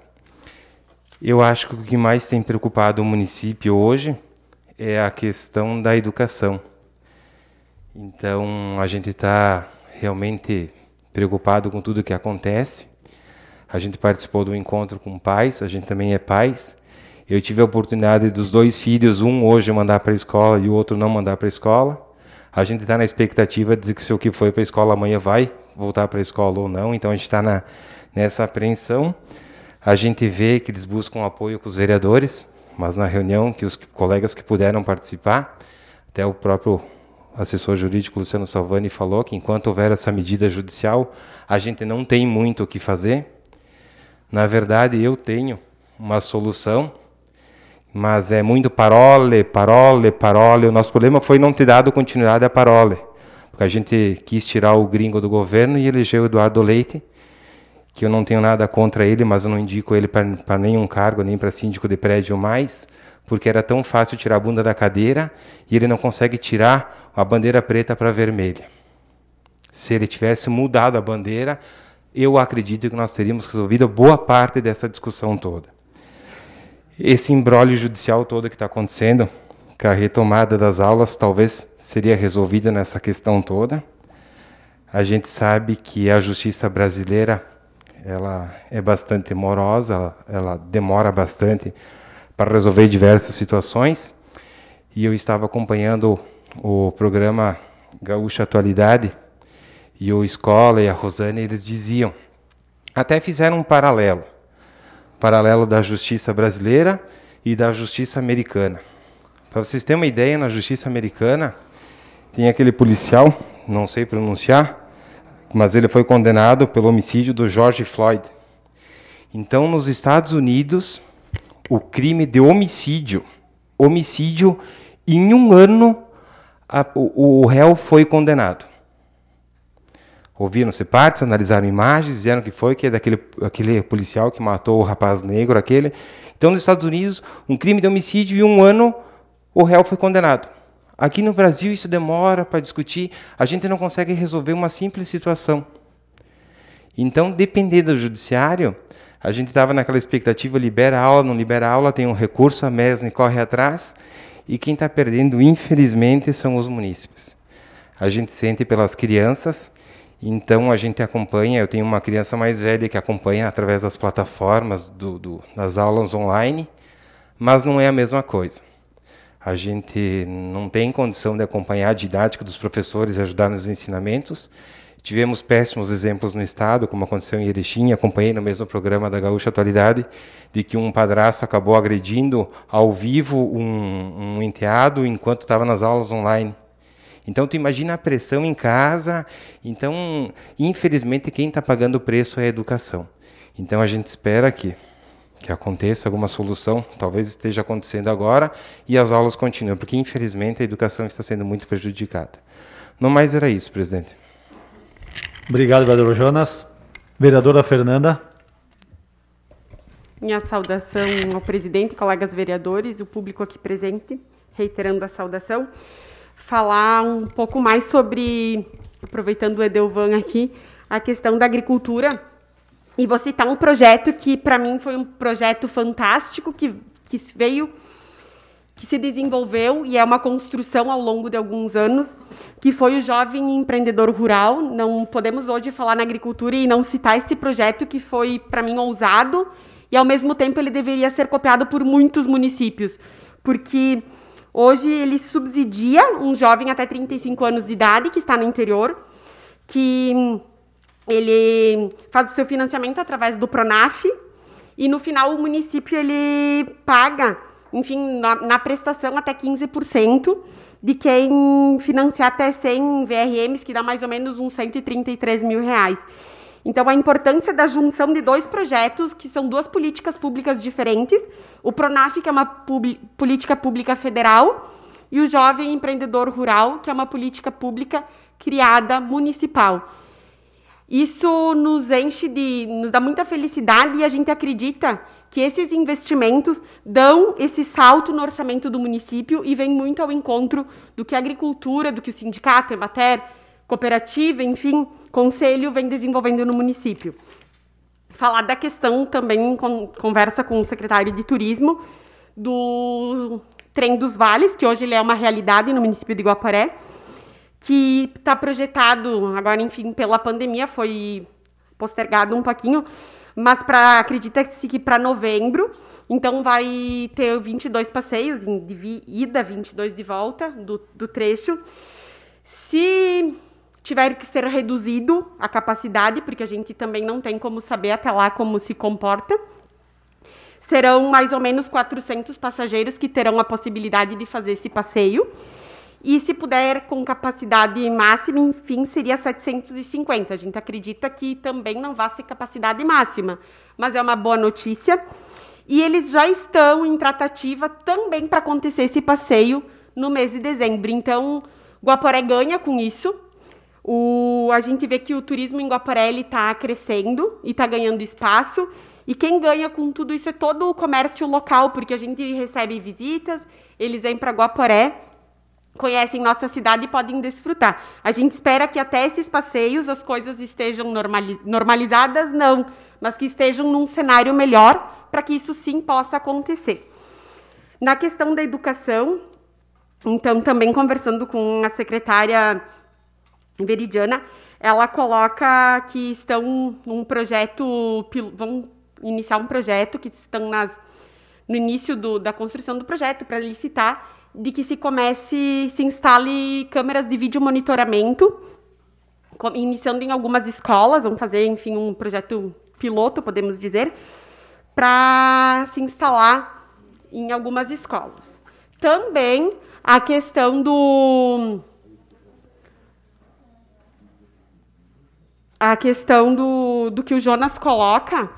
Eu acho que o que mais tem preocupado o município hoje é a questão da educação. Então, a gente está realmente preocupado com tudo o que acontece. A gente participou do encontro com pais, a gente também é pais. Eu tive a oportunidade dos 2 filhos, um hoje mandar para a escola e o outro não mandar para a escola. A gente está na expectativa de que se o que foi para a escola amanhã vai voltar para a escola ou não. Então, a gente está nessa apreensão. A gente vê que eles buscam apoio com os vereadores, mas na reunião que os colegas que puderam participar, até o próprio assessor jurídico Luciano Salvani falou que enquanto houver essa medida judicial, a gente não tem muito o que fazer. Na verdade, eu tenho uma solução, mas é muito parole. O nosso problema foi não ter dado continuidade à parole, porque a gente quis tirar o gringo do governo e elegeu o Eduardo Leite, que eu não tenho nada contra ele, mas eu não indico ele para nenhum cargo, nem para síndico de prédio mais, porque era tão fácil tirar a bunda da cadeira e ele não consegue tirar a bandeira preta para vermelha. Se ele tivesse mudado a bandeira, eu acredito que nós teríamos resolvido boa parte dessa discussão toda. Esse imbróglio judicial todo que está acontecendo, que a retomada das aulas talvez seria resolvida nessa questão toda. A gente sabe que a justiça brasileira ela é bastante morosa, ela demora bastante para resolver diversas situações. E eu estava acompanhando o programa Gaúcha Atualidade, e o Escola e a Rosane, eles diziam, até fizeram um paralelo da justiça brasileira e da justiça americana. Para vocês terem uma ideia, na justiça americana, tem aquele policial, não sei pronunciar, mas ele foi condenado pelo homicídio do George Floyd. Então, nos Estados Unidos, o crime de homicídio, em 1 ano, o réu foi condenado. Ouviram-se partes, analisaram imagens, disseram que é daquele policial que matou o rapaz negro, aquele. Então, nos Estados Unidos, um crime de homicídio e 1 ano, o réu foi condenado. Aqui no Brasil, isso demora para discutir. A gente não consegue resolver uma simples situação. Então, dependendo do judiciário, a gente estava naquela expectativa, libera aula, não libera aula, tem um recurso, a MESNE corre atrás, e quem está perdendo, infelizmente, são os munícipes. A gente sente pelas crianças. Então, a gente acompanha, eu tenho uma criança mais velha que acompanha através das plataformas das aulas online, mas não é a mesma coisa. A gente não tem condição de acompanhar a didática dos professores e ajudar nos ensinamentos. Tivemos péssimos exemplos no Estado, como aconteceu em Erechim, acompanhei no mesmo programa da Gaúcha Atualidade, de que um padrasto acabou agredindo ao vivo um enteado enquanto estava nas aulas online. Então, tu imagina a pressão em casa. Então, infelizmente, quem está pagando o preço é a educação. Então, a gente espera que aconteça alguma solução, talvez esteja acontecendo agora, e as aulas continuem, porque, infelizmente, a educação está sendo muito prejudicada. No mais, era isso, presidente. Obrigado, vereador Jonas. Vereadora Fernanda. Minha saudação ao presidente, colegas vereadores, o público aqui presente, reiterando a saudação. Falar um pouco mais sobre, aproveitando o Edelvan aqui, a questão da agricultura. E vou citar um projeto que, para mim, foi um projeto fantástico, que veio, que se desenvolveu e é uma construção ao longo de alguns anos, que foi o Jovem Empreendedor Rural. Não podemos hoje falar na agricultura e não citar esse projeto que foi, para mim, ousado e, ao mesmo tempo, ele deveria ser copiado por muitos municípios, porque hoje ele subsidia um jovem até 35 anos de idade que está no interior, que ele faz o seu financiamento através do Pronaf e, no final, o município ele paga, enfim, na prestação até 15% de quem financiar até 100 VRMs, que dá mais ou menos uns 133 mil reais. Então, a importância da junção de dois projetos, que são duas políticas públicas diferentes, o Pronaf, que é uma política pública federal, e o Jovem Empreendedor Rural, que é uma política pública criada municipal. Isso nos dá muita felicidade e a gente acredita que esses investimentos dão esse salto no orçamento do município e vem muito ao encontro do que a agricultura, do que o sindicato, Emater, cooperativa, enfim, conselho vem desenvolvendo no município. Falar da questão também, conversa com o secretário de Turismo, do Trem dos Vales, que hoje ele é uma realidade no município de Guaporé, que está projetado, agora, enfim, pela pandemia, foi postergado um pouquinho, mas acredita-se que para novembro, então vai ter 22 passeios, de ida, 22 de volta do trecho. Se tiver que ser reduzido a capacidade, porque a gente também não tem como saber até lá como se comporta, serão mais ou menos 400 passageiros que terão a possibilidade de fazer esse passeio. E se puder com capacidade máxima, enfim, seria 750. A gente acredita que também não vai ser capacidade máxima, mas é uma boa notícia. E eles já estão em tratativa também para acontecer esse passeio no mês de dezembro. Então, Guaporé ganha com isso. A gente vê que o turismo em Guaporé está crescendo e está ganhando espaço. E quem ganha com tudo isso é todo o comércio local, porque a gente recebe visitas, eles vêm para Guaporé, conhecem nossa cidade e podem desfrutar. A gente espera que até esses passeios as coisas estejam normalizadas, não, mas que estejam num cenário melhor para que isso sim possa acontecer. Na questão da educação, então, também conversando com a secretária Veridiana, ela coloca que estão num projeto, vão iniciar um projeto, que estão no início da construção do projeto para licitar, de que se instale câmeras de vídeo monitoramento, iniciando em algumas escolas, vão fazer, enfim, um projeto piloto, podemos dizer, para se instalar em algumas escolas. Também a questão do que o Jonas coloca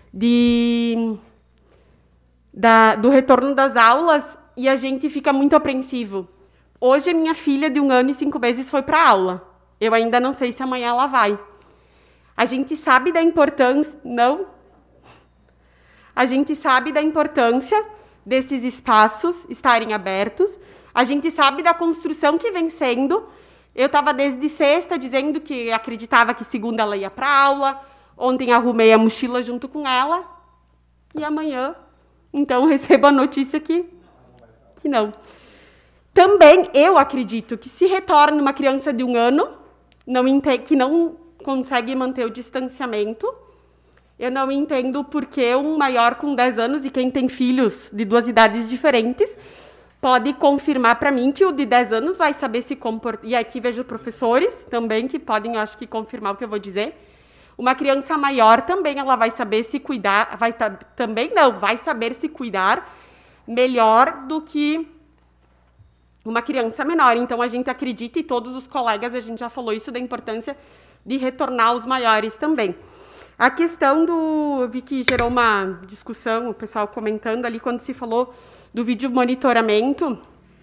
do retorno das aulas, e a gente fica muito apreensivo. Hoje a minha filha de 1 ano e 5 meses foi para a aula. Eu ainda não sei se amanhã ela vai. A gente sabe da importância... Não? A gente sabe da importância desses espaços estarem abertos. A gente sabe da construção que vem sendo. Eu estava desde sexta dizendo que acreditava que segunda ela ia para a aula. Ontem arrumei a mochila junto com ela. E amanhã, então, recebo a notícia que não. Também eu acredito que se retorna uma criança de 1 ano, que não consegue manter o distanciamento, eu não entendo por que um maior com 10 anos, e quem tem filhos de 2 idades diferentes, pode confirmar para mim que o de 10 anos vai saber se comportar. E aqui vejo professores também que podem, acho que, confirmar o que eu vou dizer. Uma criança maior também, ela vai saber se cuidar, vai saber se cuidar melhor do que uma criança menor. Então, a gente acredita, e todos os colegas, a gente já falou isso, da importância de retornar os maiores também. A questão eu vi que gerou uma discussão, o pessoal comentando ali, quando se falou do vídeo monitoramento,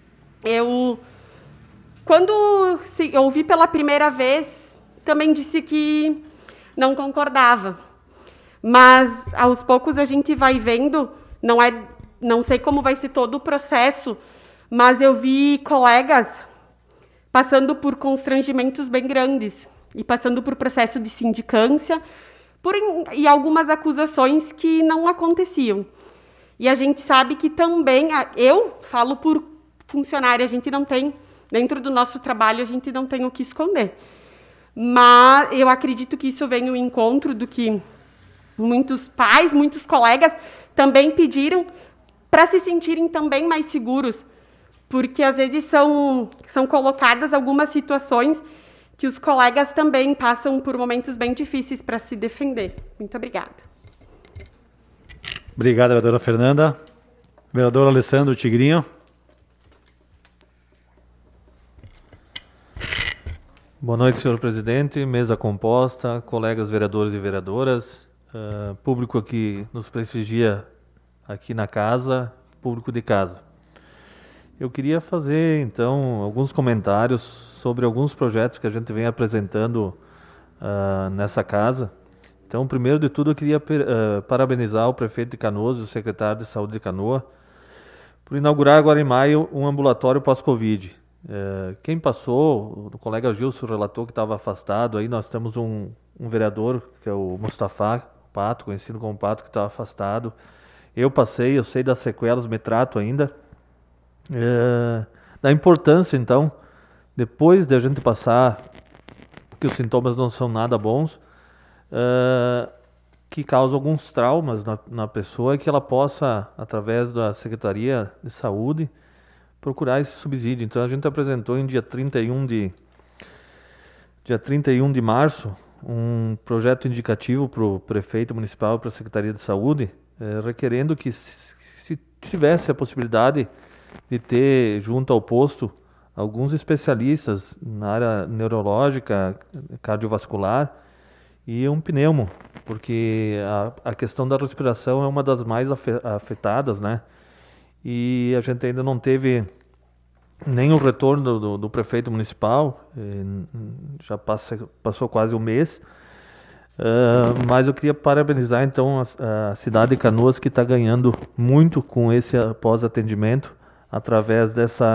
quando ouvi pela primeira vez, também disse que não concordava. Mas, aos poucos, a gente vai vendo, não sei como vai ser todo o processo, mas eu vi colegas passando por constrangimentos bem grandes e passando por processo de sindicância e algumas acusações que não aconteciam. E a gente sabe que também, eu falo por funcionária, a gente não tem, dentro do nosso trabalho, a gente não tem o que esconder. Mas eu acredito que isso vem ao encontro do que muitos pais, muitos colegas também pediram para se sentirem também mais seguros, porque às vezes são colocadas algumas situações que os colegas também passam por momentos bem difíceis para se defender. Muito obrigada. Obrigado, vereadora Fernanda. Vereador Alessandro Tigrinho. Boa noite, senhor presidente, mesa composta, colegas vereadores e vereadoras, público que nos prestigia aqui na casa, público de casa. Eu queria fazer, então, alguns comentários sobre alguns projetos que a gente vem apresentando nessa casa. Então, primeiro de tudo, eu queria parabenizar o prefeito de Canoas e o secretário de Saúde de Canoa por inaugurar agora em maio um ambulatório pós-Covid. Quem passou, o colega Gilson relatou que estava afastado, aí nós temos um vereador, que é o Mustafa Pato, conhecido como Pato, que estava afastado. Eu passei, eu sei das sequelas, me trato ainda. Da importância, então, depois de a gente passar, porque os sintomas não são nada bons, que causa alguns traumas na pessoa e que ela possa, através da Secretaria de Saúde, procurar esse subsídio. Então a gente apresentou em dia 31 de março um projeto indicativo para o prefeito municipal e para a Secretaria de Saúde, requerendo que se tivesse a possibilidade de ter junto ao posto alguns especialistas na área neurológica, cardiovascular e um pneumo, porque a questão da respiração é uma das mais afetadas, né? E a gente ainda não teve nem o retorno do prefeito municipal, já passou quase um mês, mas eu queria parabenizar então a cidade de Canoas, que está ganhando muito com esse pós-atendimento, através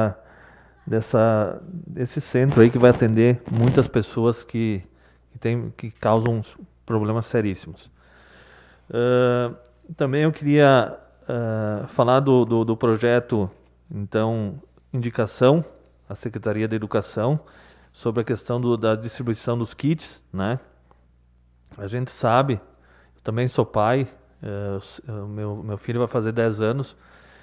desse centro aí que vai atender muitas pessoas que causam problemas seríssimos. Também eu queria falar do projeto, então, indicação à Secretaria da Educação sobre a questão da distribuição dos kits, né? A gente sabe, eu também sou pai, meu filho vai fazer 10 anos,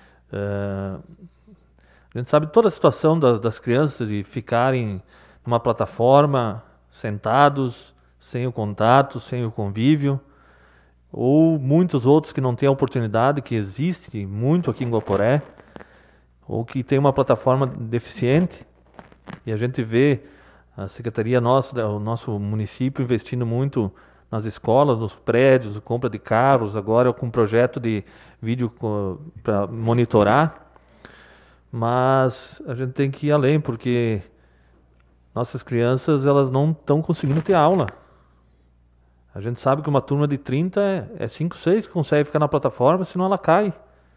a gente sabe toda a situação das crianças de ficarem numa plataforma, sentados, sem o contato, sem o convívio, ou muitos outros que não têm a oportunidade, que existe muito aqui em Guaporé, ou que tem uma plataforma deficiente, e a gente vê a Secretaria nossa, o nosso município investindo muito nas escolas, nos prédios, compra de carros, agora com um projeto de vídeo para monitorar, mas a gente tem que ir além, porque nossas crianças elas não estão conseguindo ter aula. A gente sabe que uma turma de 30 é 5, 6 que consegue ficar na plataforma, senão ela cai.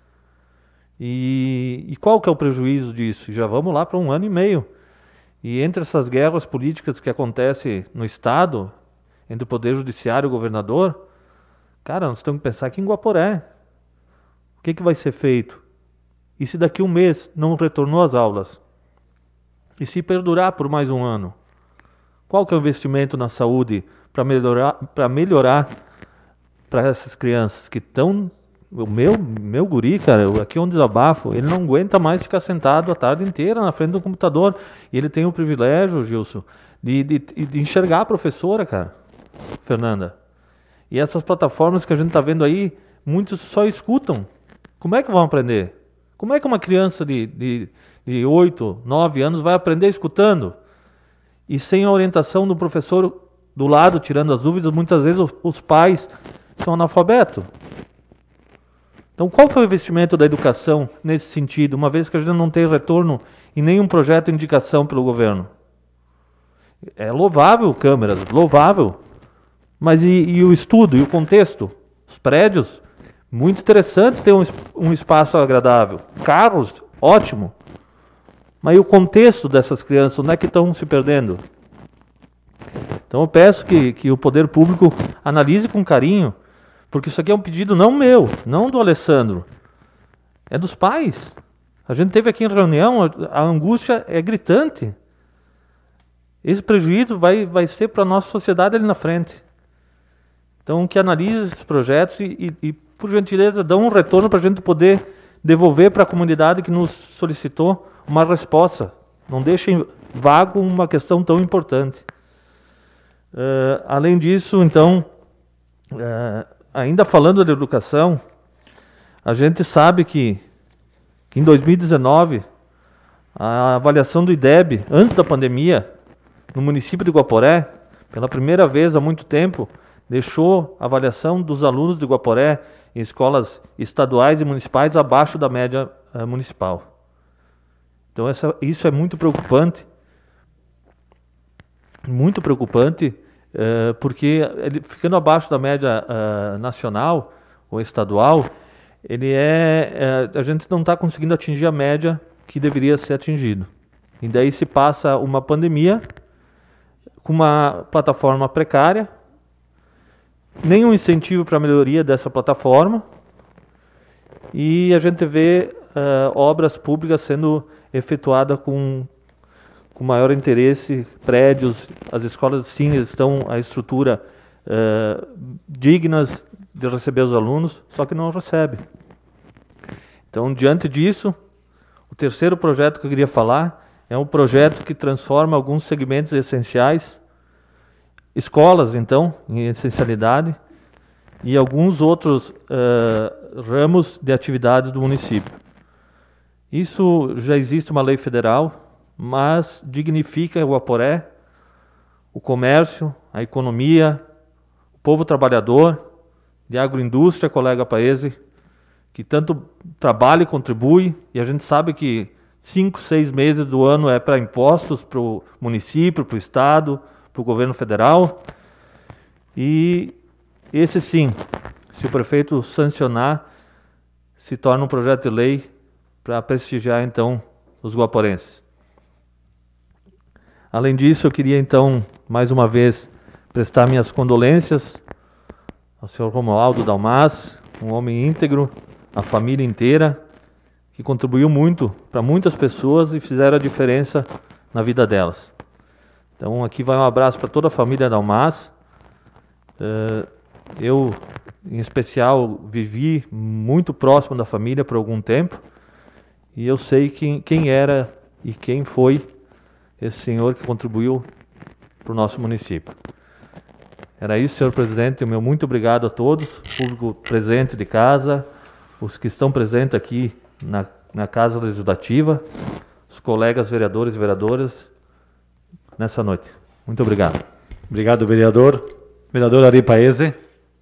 E qual que é o prejuízo disso? Já vamos lá para 1 ano e meio. E entre essas guerras políticas que acontecem no Estado, entre o Poder Judiciário e o governador, cara, nós temos que pensar aqui em Guaporé. O que vai ser feito? E se daqui 1 mês não retornou às aulas? E se perdurar por mais 1 ano? Qual que é o investimento na saúde para melhorar para essas crianças que estão... O meu guri, cara, aqui é um desabafo, ele não aguenta mais ficar sentado a tarde inteira na frente do computador. E ele tem o privilégio, Gilson, de enxergar a professora, cara, Fernanda. E essas plataformas que a gente está vendo aí, muitos só escutam. Como é que vão aprender? Como é que uma criança de 8, 9 anos vai aprender escutando? E sem a orientação do professor do lado, tirando as dúvidas, muitas vezes os pais são analfabetos. Então, qual que é o investimento da educação nesse sentido, uma vez que a gente não tem retorno em nenhum projeto de indicação pelo governo? É louvável, câmeras, louvável. Mas e o estudo, e o contexto? Os prédios, muito interessante ter um espaço agradável. Carros, ótimo. Mas e o contexto dessas crianças, onde é que estão se perdendo? Então eu peço que o poder público analise com carinho, porque isso aqui é um pedido não meu, não do Alessandro. é dos pais. A gente teve aqui em reunião, a angústia é gritante. Esse prejuízo vai ser para a nossa sociedade ali na frente. Então, que analise esses projetos e, por gentileza, dão um retorno para a gente poder devolver para a comunidade que nos solicitou uma resposta. Não deixem vago uma questão tão importante. Além disso, então, ainda falando de educação, a gente sabe que em 2019, a avaliação do IDEB, antes da pandemia, no município de Guaporé, pela primeira vez há muito tempo, deixou a avaliação dos alunos de Guaporé em escolas estaduais e municipais abaixo da média municipal. Então isso é muito preocupante. Muito preocupante, porque ficando abaixo da média nacional ou estadual, a gente não está conseguindo atingir a média que deveria ser atingido. E daí se passa uma pandemia com uma plataforma precária, nenhum incentivo para a melhoria dessa plataforma, e a gente vê obras públicas sendo efetuadas com maior interesse, prédios, as escolas sim estão a estrutura dignas de receber os alunos, só que não recebe. Então, diante disso, o terceiro projeto que eu queria falar é um projeto que transforma alguns segmentos essenciais, escolas, então, em essencialidade, e alguns outros ramos de atividades do município. Isso já existe uma lei federal, mas dignifica o Guaporé, o comércio, a economia, o povo trabalhador, de agroindústria, colega Paese, que tanto trabalha e contribui, e a gente sabe que 5, 6 meses do ano é para impostos para o município, para o estado, para o governo federal. E esse sim, se o prefeito sancionar, se torna um projeto de lei para prestigiar então os guaporenses. Além disso, eu queria então, mais uma vez, prestar minhas condolências ao senhor Romualdo Dalmas, um homem íntegro, a família inteira, que contribuiu muito para muitas pessoas e fizeram a diferença na vida delas. Então aqui vai um abraço para toda a família Dalmas. Eu, em especial, vivi muito próximo da família por algum tempo, e eu sei quem era e quem foi esse senhor que contribuiu para o nosso município. Era isso, senhor presidente. O meu muito obrigado a todos, público presente de casa, os que estão presentes aqui na Casa Legislativa, os colegas vereadores e vereadoras, nessa noite. Muito obrigado. Obrigado, vereador. Vereador Ari Paese.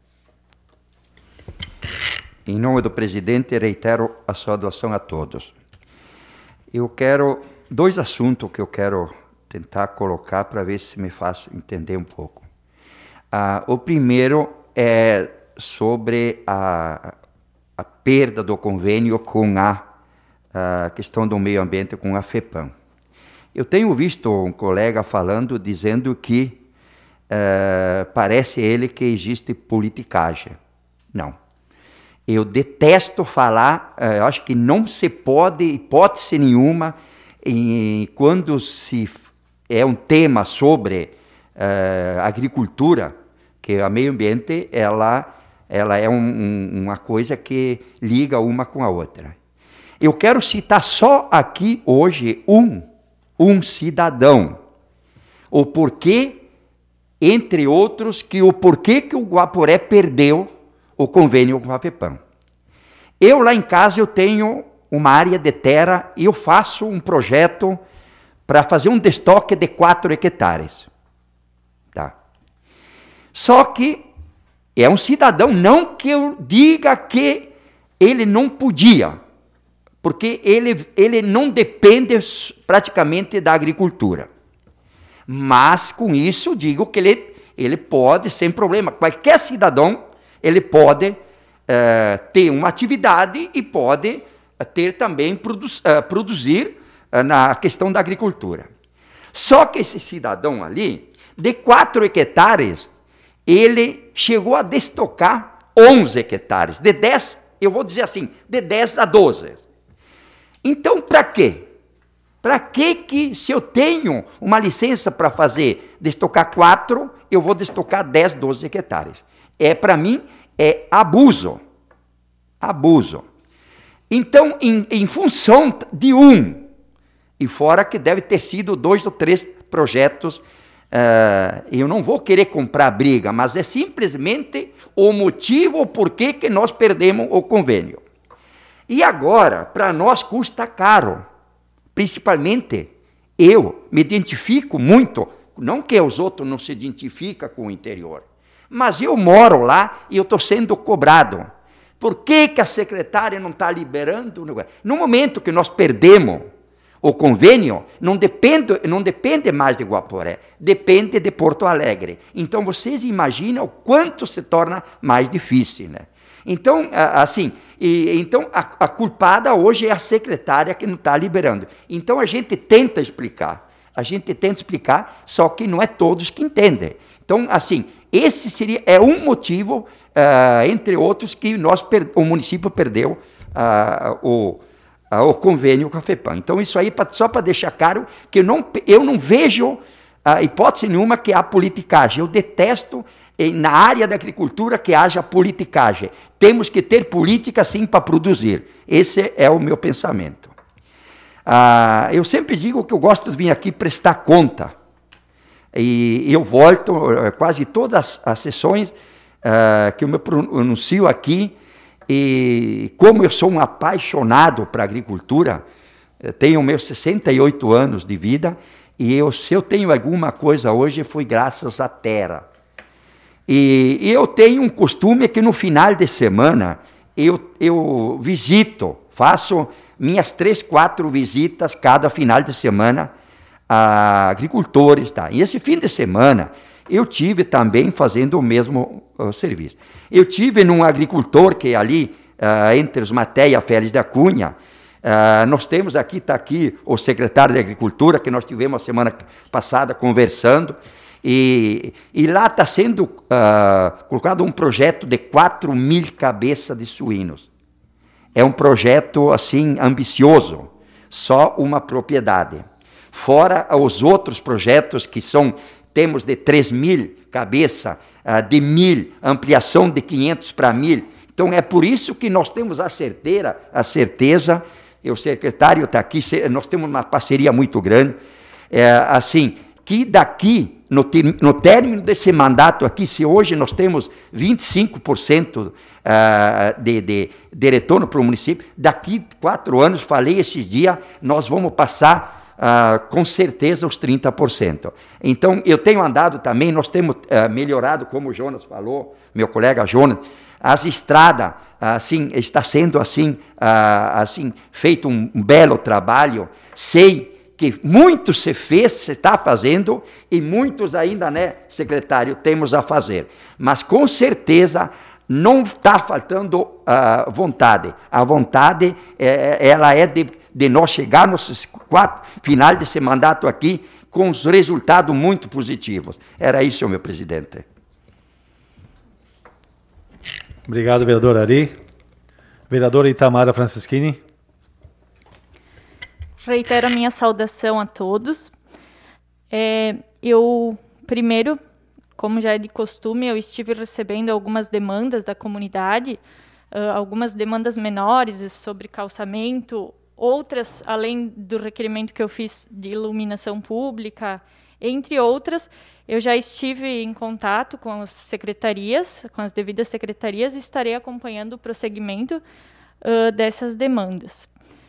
Em nome do presidente, reitero a saudação a todos. Eu quero 2 assuntos que eu quero tentar colocar para ver se me faço entender um pouco. O primeiro é sobre a perda do convênio com a questão do meio ambiente com a FEPAM. Eu tenho visto um colega dizendo que parece ele que existe politicagem. Não. Eu detesto falar, eu acho que não se pode, hipótese nenhuma, quando se é um tema sobre agricultura, que o meio ambiente ela é uma coisa que liga uma com a outra. Eu quero citar só aqui hoje um cidadão, o porquê, entre outros, o porquê que o Guaporé perdeu o convênio com a FEPAM. Eu lá em casa eu tenho uma área de terra e eu faço um projeto para fazer um destoque de 4 hectares. Tá? Só que é um cidadão, não que eu diga que ele não podia, porque ele não depende praticamente da agricultura. Mas com isso digo que ele pode, sem problema, qualquer cidadão, ele pode ter uma atividade e pode ter também produzir na questão da agricultura. Só que esse cidadão ali, de 4 hectares, ele chegou a destocar 11 hectares. De 10 Eu vou dizer assim, de 10 a 12. Então, para quê? Para que se eu tenho uma licença para fazer destocar 4, eu vou destocar 10, 12 hectares? Para mim, é abuso. Abuso. Então, em função de e fora que deve ter sido 2 ou 3 projetos, eu não vou querer comprar briga, mas é simplesmente o motivo por que nós perdemos o convênio. E agora, para nós custa caro. Principalmente, eu me identifico muito, não que os outros não se identificam com o interior, mas eu moro lá e eu estou sendo cobrado. Por que a secretária não está liberando? No momento que nós perdemos o convênio, não depende mais de Guaporé, depende de Porto Alegre. Então, vocês imaginam o quanto se torna mais difícil, né? Então, assim, a culpada hoje é a secretária que não está liberando. Então, a gente tenta explicar, só que não é todos que entendem. Então, assim, esse é um motivo, entre outros, que o município perdeu o convênio com a FEPAM. Então, isso aí, só para deixar claro, que eu não vejo hipótese nenhuma que há politicagem. Eu detesto, na área da agricultura, que haja politicagem. Temos que ter política, sim, para produzir. Esse é o meu pensamento. Eu sempre digo que eu gosto de vir aqui prestar conta. E eu volto quase todas as sessões que eu me pronuncio aqui. E como eu sou um apaixonado para a agricultura, tenho meus 68 anos de vida, e se eu tenho alguma coisa hoje, foi graças à terra. E eu tenho um costume que no final de semana, eu visito, faço minhas 3, 4 visitas cada final de semana a agricultores. Tá? E esse fim de semana, eu tive também fazendo o mesmo serviço. Eu tive num agricultor que é ali, entre os Mateia Félix da Cunha, nós temos aqui, está aqui o secretário de Agricultura, que nós tivemos a semana passada conversando, e lá está sendo colocado um projeto de 4.000 cabeças de suínos. É um projeto, assim, ambicioso, só uma propriedade. Fora os outros projetos que temos de 3.000 cabeças, de 1.000, ampliação de 500 para 1.000. Então, é por isso que nós temos a certeza, e o secretário está aqui, nós temos uma parceria muito grande, assim, que daqui, no término desse mandato aqui, se hoje nós temos 25% de retorno para o município, daqui 4 anos, falei esses dias, nós vamos passar com certeza os 30%. Então, eu tenho andado também, nós temos melhorado, como o Jonas falou, meu colega Jonas, as estradas, assim, está sendo assim feito um belo trabalho. Sei que muito se fez, se está fazendo, e muitos ainda, né, secretário, temos a fazer. Mas, com certeza, não está faltando vontade. A vontade, ela é de nós chegar nos 4 finais desse mandato aqui com os resultados muito positivos. Era isso, meu presidente. Obrigado, vereador Ari. Vereadora Itamara Francischini. Reitero a minha saudação a todos. Eu, primeiro, como já é de costume, eu estive recebendo algumas demandas da comunidade, algumas demandas menores sobre calçamento, outras, além do requerimento que eu fiz de iluminação pública, entre outras. Eu já estive em contato com as secretarias, com as devidas secretarias, e estarei acompanhando o prosseguimento dessas demandas.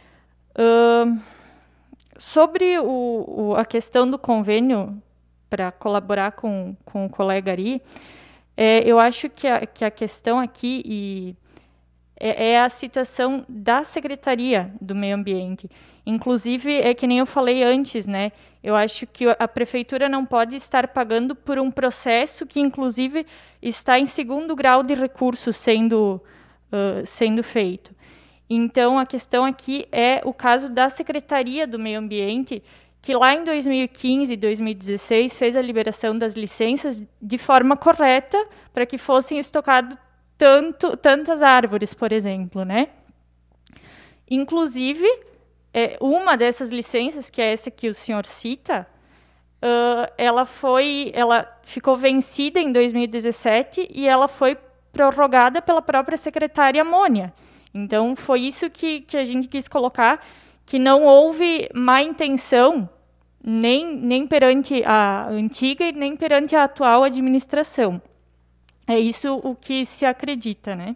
Sobre a questão do convênio, para colaborar com o colega Ari, eu acho que a questão aqui é a situação da Secretaria do Meio Ambiente. Inclusive, é que nem eu falei antes, né? Eu acho que a Prefeitura não pode estar pagando por um processo que, inclusive, está em 2º grau de recurso sendo feito. Então, a questão aqui é o caso da Secretaria do Meio Ambiente, que lá em 2015 e 2016 fez a liberação das licenças de forma correta para que fossem estocados tantas árvores, por exemplo, né? Inclusive, uma dessas licenças, que é essa que o senhor cita, ela ficou vencida em 2017 e ela foi prorrogada pela própria secretária Mônia. Então, foi isso que a gente quis colocar, que não houve má intenção, nem perante a antiga e nem perante a atual administração. É isso o que se acredita, né?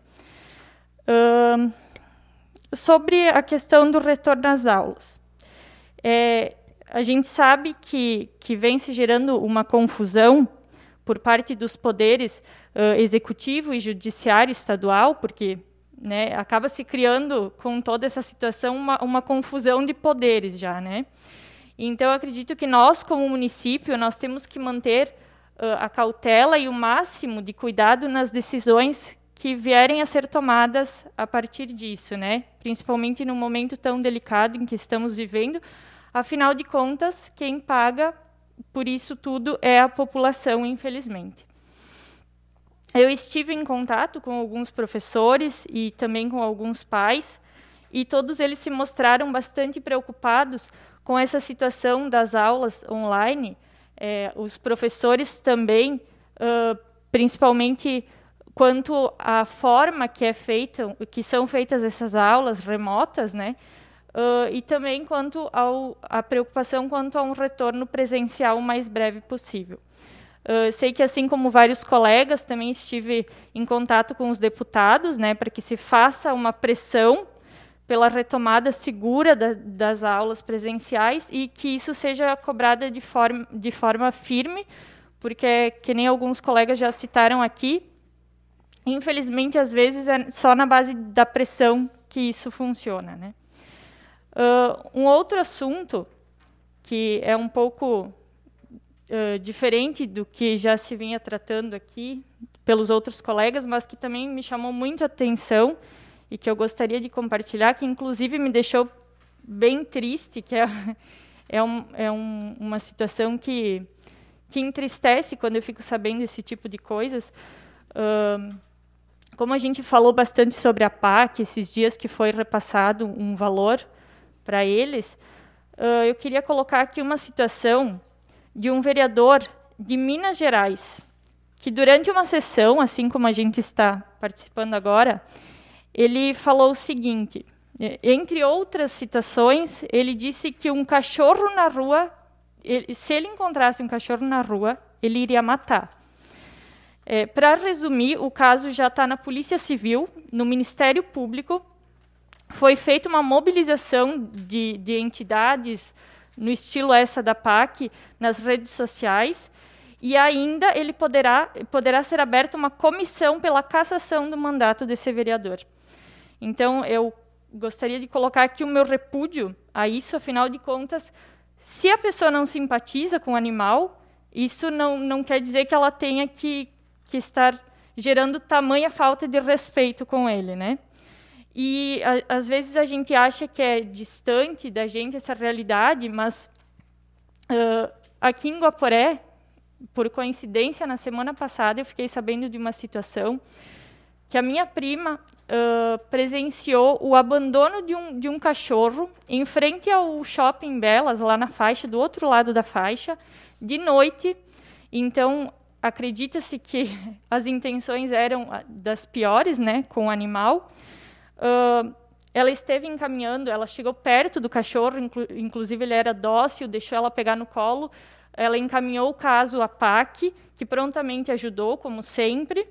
Sobre a questão do retorno às aulas. A gente sabe que vem se gerando uma confusão por parte dos poderes executivo e judiciário estadual, porque, né, acaba se criando com toda essa situação uma confusão de poderes já, né? Então, eu acredito que nós, como município, nós temos que manter a cautela e o máximo de cuidado nas decisões que vierem a ser tomadas a partir disso, né? Principalmente num momento tão delicado em que estamos vivendo. Afinal de contas, quem paga por isso tudo é a população, infelizmente. Eu estive em contato com alguns professores e também com alguns pais, e todos eles se mostraram bastante preocupados com essa situação das aulas online. Os professores também, principalmente quanto à forma que são feitas essas aulas remotas, né? E também quanto à preocupação quanto a um retorno presencial o mais breve possível. Sei que, assim como vários colegas, também estive em contato com os deputados, né, para que se faça uma pressão pela retomada segura das aulas presenciais e que isso seja cobrada de forma firme, porque, que nem alguns colegas já citaram aqui, infelizmente, às vezes, é só na base da pressão que isso funciona, né? Um outro assunto que é um pouco diferente do que já se vinha tratando aqui pelos outros colegas, mas que também me chamou muito a atenção e que eu gostaria de compartilhar, que inclusive me deixou bem triste, que uma situação que entristece quando eu fico sabendo desse tipo de coisas. Como a gente falou bastante sobre a PAC, esses dias que foi repassado um valor para eles, eu queria colocar aqui uma situação de um vereador de Minas Gerais, que durante uma sessão, assim como a gente está participando agora, ele falou o seguinte: entre outras citações, ele disse que um cachorro na rua, se ele encontrasse um cachorro na rua, ele iria matar. Para resumir, o caso já está na Polícia Civil, no Ministério Público. Foi feita uma mobilização de entidades no estilo essa da PAC nas redes sociais, e ainda ele poderá ser aberta uma comissão pela cassação do mandato desse vereador. Então, eu gostaria de colocar aqui o meu repúdio a isso. Afinal de contas, se a pessoa não simpatiza com o animal, isso não quer dizer que ela tenha que estar gerando tamanha falta de respeito com ele, né? E, às vezes, a gente acha que é distante da gente essa realidade, mas aqui em Guaporé, por coincidência, na semana passada, eu fiquei sabendo de uma situação que a minha prima presenciou o abandono de um cachorro em frente ao Shopping Belas, lá na faixa, do outro lado da faixa, de noite. Então, acredita-se que as intenções eram das piores, né, com o animal. Ela esteve encaminhando, ela chegou perto do cachorro, inclusive ele era dócil, deixou ela pegar no colo. Ela encaminhou o caso à PAC, que prontamente ajudou, como sempre.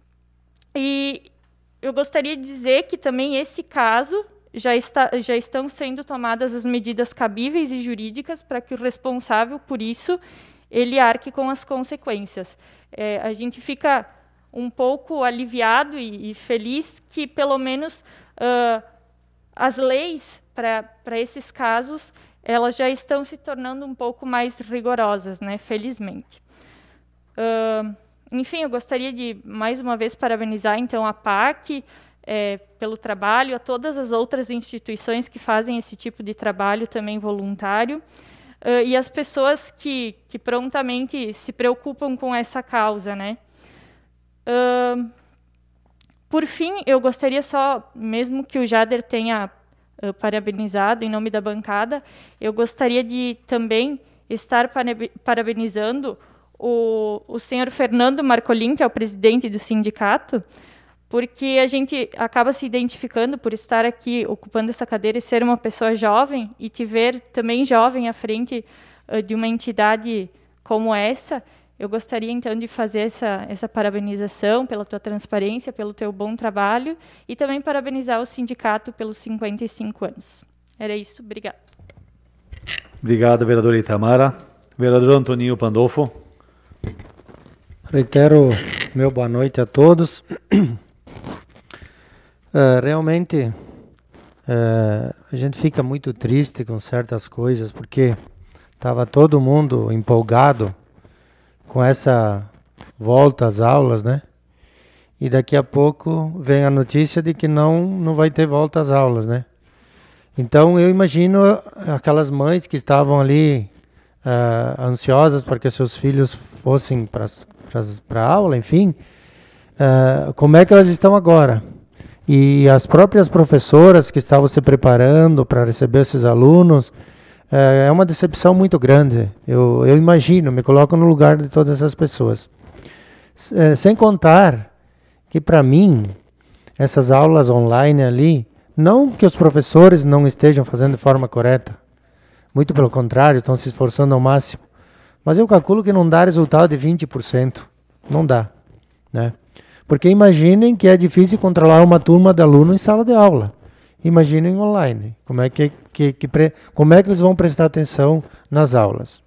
E eu gostaria de dizer que também esse caso já estão sendo tomadas as medidas cabíveis e jurídicas para que o responsável por isso ele arque com as consequências. A gente fica um pouco aliviado e feliz que, pelo menos, as leis para esses casos elas já estão se tornando um pouco mais rigorosas, né? Felizmente. Enfim, eu gostaria de, mais uma vez, parabenizar, então, a PAC pelo trabalho, a todas as outras instituições que fazem esse tipo de trabalho também voluntário, e as pessoas que prontamente se preocupam com essa causa, né? Por fim, eu gostaria só, mesmo que o Jader tenha parabenizado em nome da bancada, eu gostaria de também estar parabenizando o senhor Fernando Marcolin, que é o presidente do sindicato, porque a gente acaba se identificando por estar aqui ocupando essa cadeira e ser uma pessoa jovem e te ver também jovem à frente de uma entidade como essa. Eu gostaria, então, de fazer essa parabenização pela tua transparência, pelo teu bom trabalho e também parabenizar o sindicato pelos 55 anos. Era isso. Obrigada. Obrigado, vereadora Itamara. Vereador Antoninho Pandolfo. Reitero meu boa noite a todos. Realmente, a gente fica muito triste com certas coisas, porque estava todo mundo empolgado com essa volta às aulas, né? E daqui a pouco vem a notícia de que não vai ter volta às aulas, né? Então eu imagino aquelas mães que estavam ali ansiosas para que seus filhos fossem para a aula, enfim, como é que elas estão agora? E as próprias professoras que estavam se preparando para receber esses alunos, é uma decepção muito grande. Eu imagino, me coloco no lugar de todas essas pessoas. Sem contar que, para mim, essas aulas online ali, não que os professores não estejam fazendo de forma correta, muito pelo contrário, estão se esforçando ao máximo, mas eu calculo que não dá resultado de 20%. Não dá, né? Porque imaginem que é difícil controlar uma turma de alunos em sala de aula. Imaginem online, como é que eles vão prestar atenção nas aulas.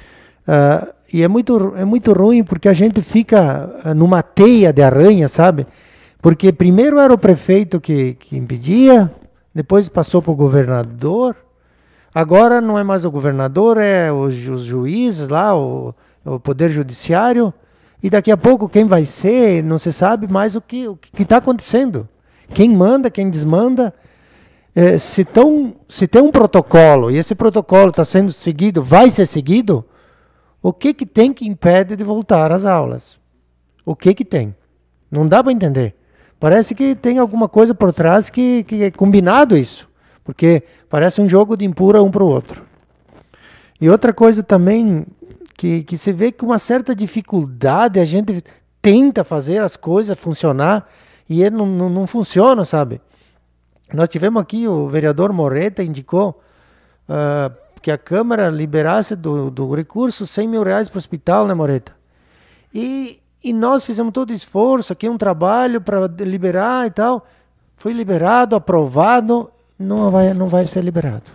E é muito ruim porque a gente fica numa teia de aranha, sabe? Porque primeiro era o prefeito que impedia, depois passou para o governador, agora não é mais o governador, é os juízes lá, o poder judiciário, e daqui a pouco quem vai ser, não se sabe mais o que está acontecendo. Quem manda, quem desmanda. Se tem um protocolo e esse protocolo está sendo seguido, vai ser seguido, o que tem que impede de voltar às aulas? O que tem? Não dá para entender. Parece que tem alguma coisa por trás que é combinado isso, porque parece um jogo de empurra um para o outro. E outra coisa também, que se vê com uma certa dificuldade, a gente tenta fazer as coisas funcionar e não funciona, sabe? Nós tivemos aqui, o vereador Moreta indicou que a Câmara liberasse do recurso 100 mil reais para o hospital, né, Moreta? E nós fizemos todo o esforço, aqui um trabalho para liberar e tal. Foi liberado, aprovado, não vai ser liberado.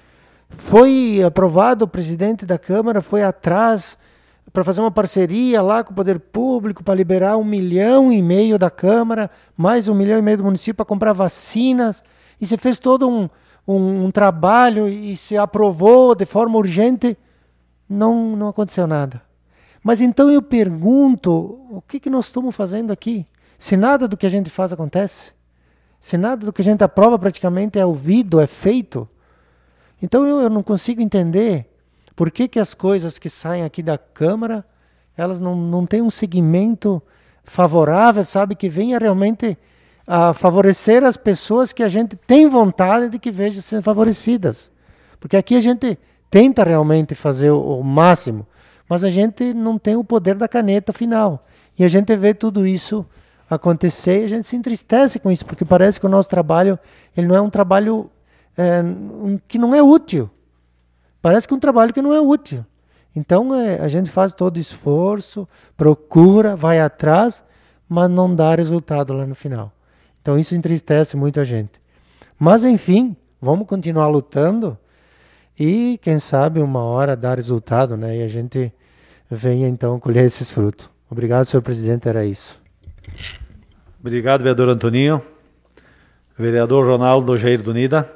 Foi aprovado, o presidente da Câmara foi atrás para fazer uma parceria lá com o Poder Público para liberar 1,5 milhão da Câmara, mais 1,5 milhão do município para comprar vacinas, e se fez todo um trabalho e se aprovou de forma urgente, não aconteceu nada. Mas então eu pergunto, o que nós estamos fazendo aqui? Se nada do que a gente faz acontece, se nada do que a gente aprova praticamente é ouvido, é feito, então eu não consigo entender por que as coisas que saem aqui da Câmara, elas não têm um segmento favorável, sabe, que venha realmente a favorecer as pessoas que a gente tem vontade de que vejam sendo favorecidas. Porque aqui a gente tenta realmente fazer o máximo, mas a gente não tem o poder da caneta final. E a gente vê tudo isso acontecer e a gente se entristece com isso, porque parece que o nosso trabalho ele não é um trabalho que não é útil. Parece que é um trabalho que não é útil. Então a gente faz todo esforço, procura, vai atrás, mas não dá resultado lá no final. Então isso entristece muito a gente. Mas enfim, vamos continuar lutando e quem sabe uma hora dar resultado, né? E a gente venha então colher esses frutos. Obrigado, senhor presidente, era isso. Obrigado, vereador Antoninho. Vereador Ronaldo Jair do Nida.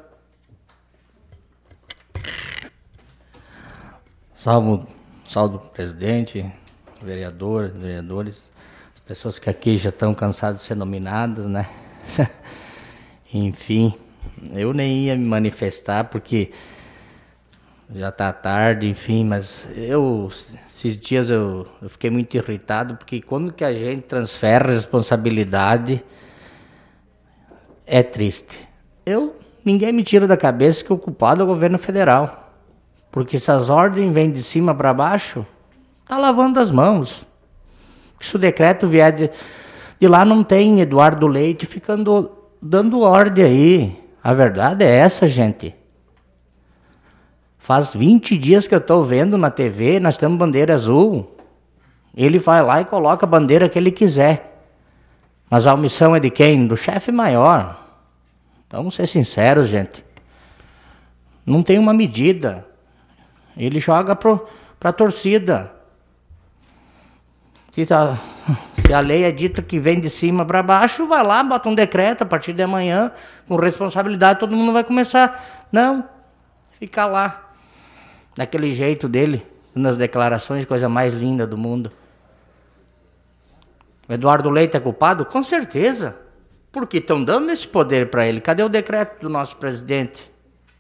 Salve presidente, vereadores, as pessoas que aqui já estão cansadas de ser nominadas, né? Enfim, eu nem ia me manifestar porque já está tarde, enfim, mas esses dias eu fiquei muito irritado porque quando que a gente transfere a responsabilidade é triste. Ninguém me tira da cabeça que o culpado é o governo federal. Porque se as ordens vêm de cima para baixo, tá lavando as mãos. Se o decreto vier de lá, não tem Eduardo Leite ficando dando ordem aí. A verdade é essa, gente. Faz 20 dias que eu estou vendo na TV, nós temos bandeira azul. Ele vai lá e coloca a bandeira que ele quiser. Mas a omissão é de quem? Do chefe maior. Vamos ser sinceros, gente. Não tem uma medida. Ele joga para a torcida. Se a lei é dita que vem de cima para baixo, vai lá, bota um decreto a partir de amanhã, com responsabilidade, todo mundo vai começar. Não, fica lá. Daquele jeito dele, nas declarações, coisa mais linda do mundo. O Eduardo Leite é culpado? Com certeza. Porque estão dando esse poder para ele. Cadê o decreto do nosso presidente?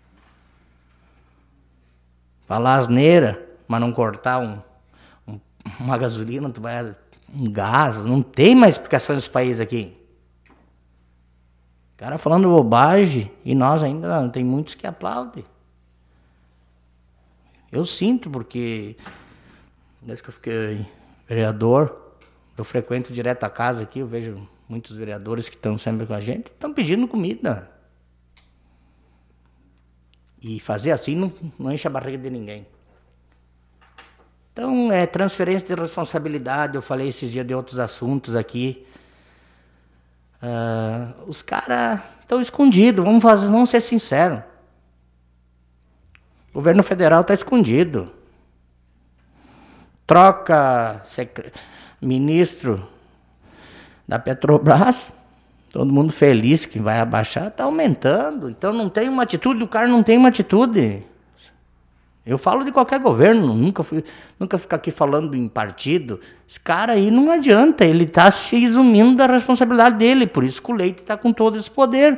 Falar asneira, mas não cortar uma gasolina, um gás. Não tem mais explicação nesse país aqui. O cara falando bobagem e nós ainda tem muitos que aplaudem. Eu sinto, porque desde que eu fiquei vereador, eu frequento direto a casa aqui, eu vejo muitos vereadores que estão sempre com a gente, estão pedindo comida. E fazer assim não enche a barriga de ninguém. Então, é transferência de responsabilidade, eu falei esses dias de outros assuntos aqui. Os caras estão escondidos, vamos ser sinceros. O governo federal está escondido. Troca ministro da Petrobras, todo mundo feliz que vai abaixar, está aumentando. Então não tem uma atitude, o cara não tem uma atitude. Eu falo de qualquer governo, nunca ficar aqui falando em partido. Esse cara aí não adianta, ele está se exumindo da responsabilidade dele, por isso que o Leite está com todo esse poder.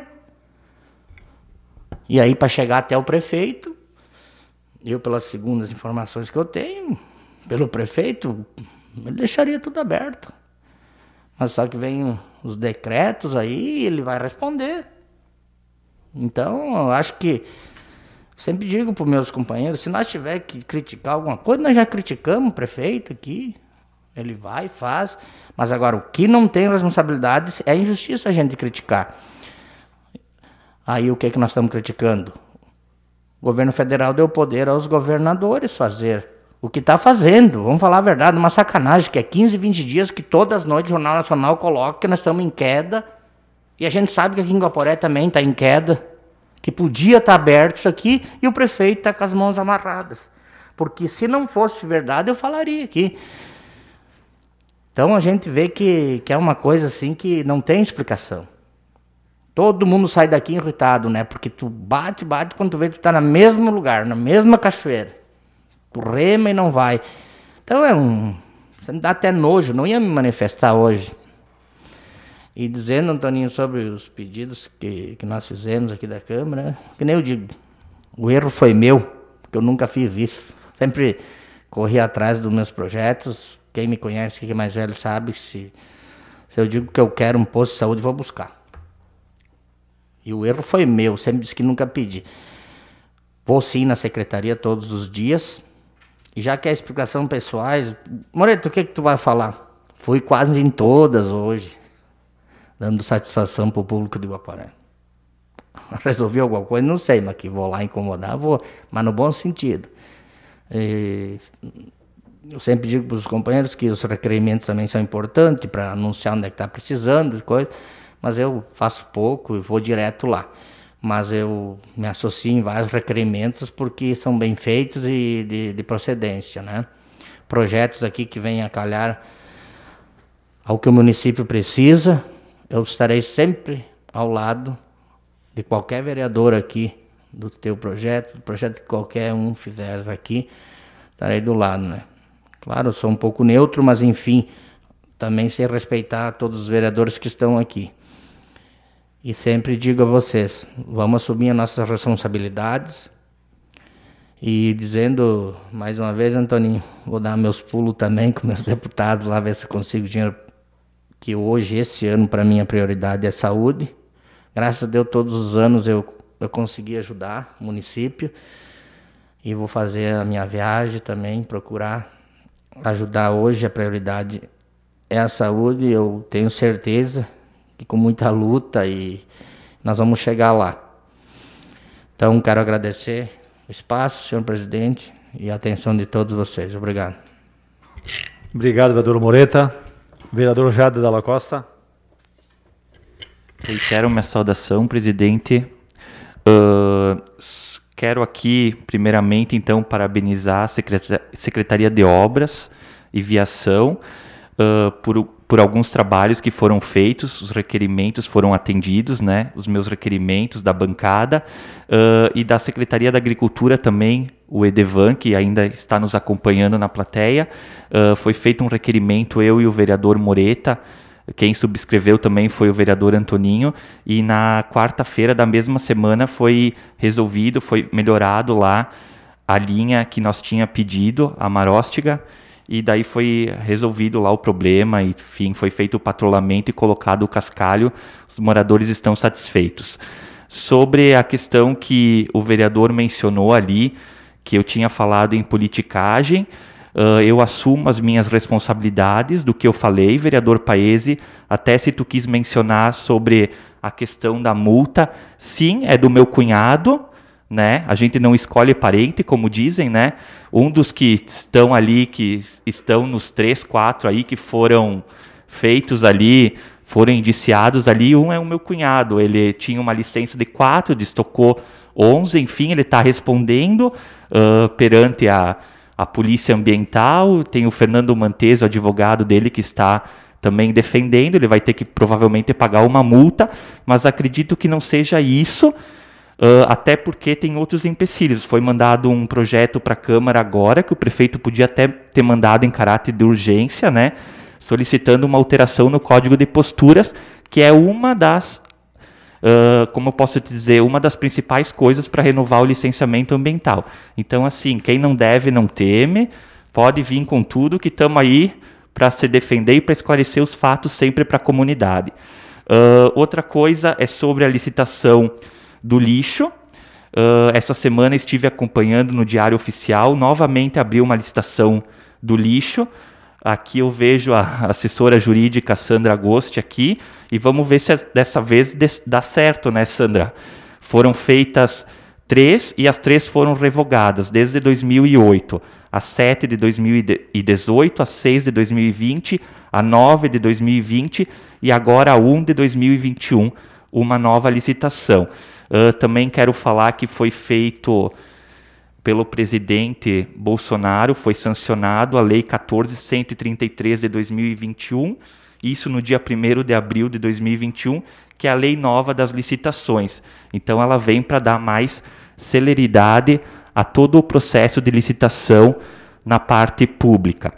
E aí, para chegar até o prefeito, eu, pelas segundas informações que eu tenho, pelo prefeito, ele deixaria tudo aberto. Mas só que vem os decretos aí, ele vai responder. Então, eu acho que, sempre digo para os meus companheiros, se nós tiver que criticar alguma coisa, nós já criticamos o prefeito aqui, ele vai, faz, mas agora o que não tem responsabilidade é injustiça a gente criticar. Aí o que é que nós estamos criticando? O governo federal deu poder aos governadores fazer o que está fazendo. Vamos falar a verdade, uma sacanagem, que é 15, 20 dias que todas as noites o Jornal Nacional coloca que nós estamos em queda, e a gente sabe que aqui em Guaporé também está em queda, que podia estar aberto isso aqui, e o prefeito está com as mãos amarradas. Porque se não fosse verdade, eu falaria aqui. Então a gente vê que é uma coisa assim que não tem explicação. Todo mundo sai daqui irritado, né? Porque tu bate, quando tu vê que tu tá no mesmo lugar, na mesma cachoeira. Tu rema e não vai. Então você me dá até nojo, não ia me manifestar hoje. E dizendo, Antoninho, sobre os pedidos que nós fizemos aqui da Câmara, que nem eu digo, o erro foi meu, porque eu nunca fiz isso. Sempre corri atrás dos meus projetos. Quem me conhece, quem é mais velho, sabe que se eu digo que eu quero um posto de saúde, vou buscar. E o erro foi meu, sempre disse que nunca pedi. Vou sim na secretaria todos os dias. E já que é explicação pessoais, Moreto, o que tu vai falar? Fui quase em todas hoje, dando satisfação para o público de Guaporé. Resolvi alguma coisa? Não sei, mas que vou lá incomodar, vou, mas no bom sentido. Eu sempre digo para os companheiros que os requerimentos também são importantes para anunciar onde é que está precisando de coisas. Mas eu faço pouco e vou direto lá. Mas eu me associo em vários requerimentos porque são bem feitos e de procedência, né? Projetos aqui que vêm a calhar ao que o município precisa, eu estarei sempre ao lado de qualquer vereador aqui, do teu projeto, do projeto que qualquer um fizer aqui, estarei do lado, né? Claro, eu sou um pouco neutro, mas enfim, também sei respeitar todos os vereadores que estão aqui. E sempre digo a vocês, vamos assumir as nossas responsabilidades. E dizendo, mais uma vez, Antoninho, vou dar meus pulos também com meus deputados lá, ver se eu consigo dinheiro, que hoje, esse ano, para mim, a prioridade é saúde, Graças a Deus, todos os anos eu consegui ajudar o município. E vou fazer a minha viagem também, procurar ajudar. Hoje a prioridade é a saúde. Eu tenho certeza que com muita luta e nós vamos chegar lá. Então, quero agradecer o espaço, senhor presidente, e a atenção de todos vocês. Obrigado. Obrigado, vereador Moreta. Vereador Jade Dalla Costa. Reitero minha saudação, presidente. Quero aqui, primeiramente, então, parabenizar a Secretaria de Obras e Viação por alguns trabalhos que foram feitos, os requerimentos foram atendidos, né? Os meus requerimentos da bancada e da Secretaria da Agricultura também, o Edevan, que ainda está nos acompanhando na plateia. Foi feito um requerimento, eu e o vereador Moreta. Quem subscreveu também foi o vereador Antoninho, e na quarta-feira da mesma semana foi resolvido, foi melhorado lá a linha que nós tinha pedido, a Maróstiga, e daí foi resolvido lá o problema, e, enfim, foi feito o patrulhamento e colocado o cascalho. Os moradores estão satisfeitos. Sobre a questão que o vereador mencionou ali, que eu tinha falado em politicagem, eu assumo as minhas responsabilidades do que eu falei, vereador Paese. Até se tu quis mencionar sobre a questão da multa, sim, é do meu cunhado, né? A gente não escolhe parente, como dizem, né? Um dos que estão ali, que estão nos 3, 4 aí, que foram feitos ali, foram indiciados ali, um é o meu cunhado. Ele tinha uma licença de 4, destocou 11, enfim, ele está respondendo perante a Polícia Ambiental. Tem o Fernando Mantes, o advogado dele, que está também defendendo. Ele vai ter que provavelmente pagar uma multa, mas acredito que não seja isso, até porque tem outros empecilhos. Foi mandado um projeto para a Câmara agora, que o prefeito podia até ter mandado em caráter de urgência, né, solicitando uma alteração no Código de Posturas, que é uma das, como eu posso dizer, uma das principais coisas para renovar o licenciamento ambiental. Então, assim, quem não deve, não teme, pode vir com tudo, que estamos aí para se defender e para esclarecer os fatos sempre para a comunidade. Outra coisa é sobre a licitação do lixo. Essa semana estive acompanhando no Diário Oficial, novamente abriu uma licitação do lixo. Aqui eu vejo a assessora jurídica Sandra Agosti aqui, e vamos ver se dessa vez dá certo, né, Sandra? Foram feitas 3 e as 3 foram revogadas desde 2008. A 7 de 2018, a 6 de 2020, a 9 de 2020 e agora a 1 de 2021, uma nova licitação. Também quero falar que foi feito pelo presidente Bolsonaro, foi sancionado a Lei 14.133 de 2021, isso no dia 1º de abril de 2021, que é a lei nova das licitações. Então ela vem para dar mais celeridade a todo o processo de licitação na parte pública.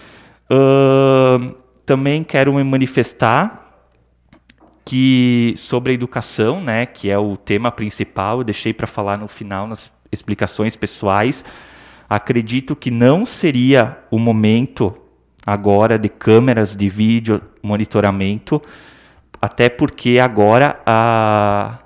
Também quero me manifestar que sobre a educação, né, que é o tema principal, eu deixei para falar no final nas explicações pessoais. Acredito que não seria o momento agora de câmeras de vídeo monitoramento, até porque agora a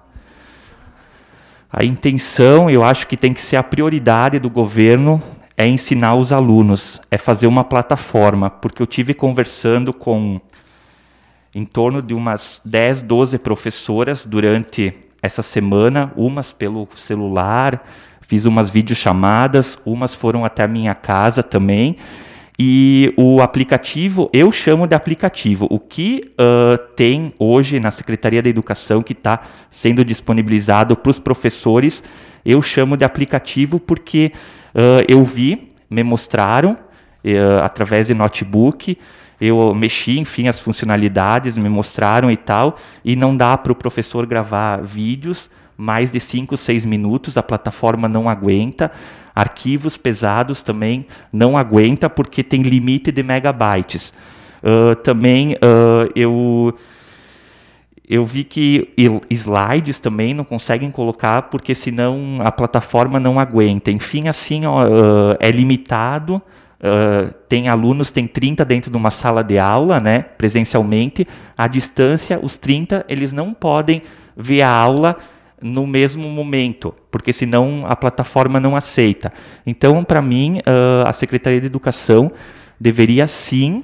intenção, eu acho que tem que ser a prioridade do governo, é ensinar os alunos, é fazer uma plataforma, porque eu tive conversando com em torno de umas 10, 12 professoras durante essa semana, umas pelo celular, fiz umas videochamadas, umas foram até a minha casa também, e o aplicativo, eu chamo de aplicativo, o que tem hoje na Secretaria da Educação, que está sendo disponibilizado para os professores, eu chamo de aplicativo porque eu vi, me mostraram, através de notebook, eu mexi, enfim, as funcionalidades, me mostraram e tal, e não dá para o professor gravar vídeos mais de 5, 6 minutos, a plataforma não aguenta, arquivos pesados também não aguenta, porque tem limite de megabytes. Também eu vi que slides também não conseguem colocar, porque senão a plataforma não aguenta. Enfim, assim, é limitado. Tem alunos, tem 30 dentro de uma sala de aula, né, presencialmente. À distância, os 30, eles não podem ver a aula no mesmo momento, porque senão a plataforma não aceita. Então, para mim, a Secretaria de Educação deveria sim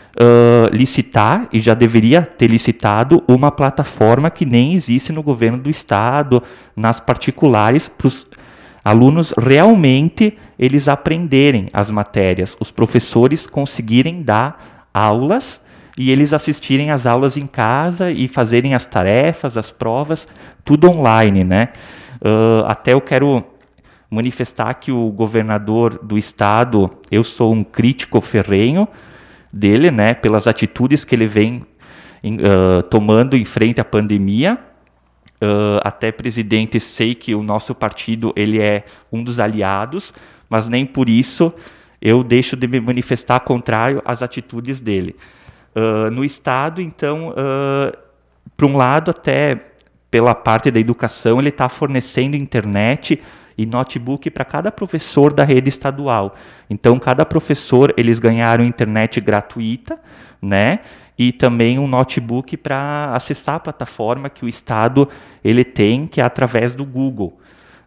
licitar, e já deveria ter licitado, uma plataforma que nem existe no governo do estado, nas particulares, para os alunos realmente eles aprenderem as matérias, os professores conseguirem dar aulas e eles assistirem às aulas em casa e fazerem as tarefas, as provas, tudo online, né? Até eu quero manifestar que o governador do estado, eu sou um crítico ferrenho dele, né? Pelas atitudes que ele vem tomando em frente à pandemia. Até presidente, sei que o nosso partido ele é um dos aliados, mas nem por isso eu deixo de me manifestar contrário às atitudes dele. No estado, então, por um lado, até pela parte da educação, ele está fornecendo internet e notebook para cada professor da rede estadual. Então, cada professor, eles ganharam internet gratuita, né? E também um notebook para acessar a plataforma que o estado ele tem, que é através do Google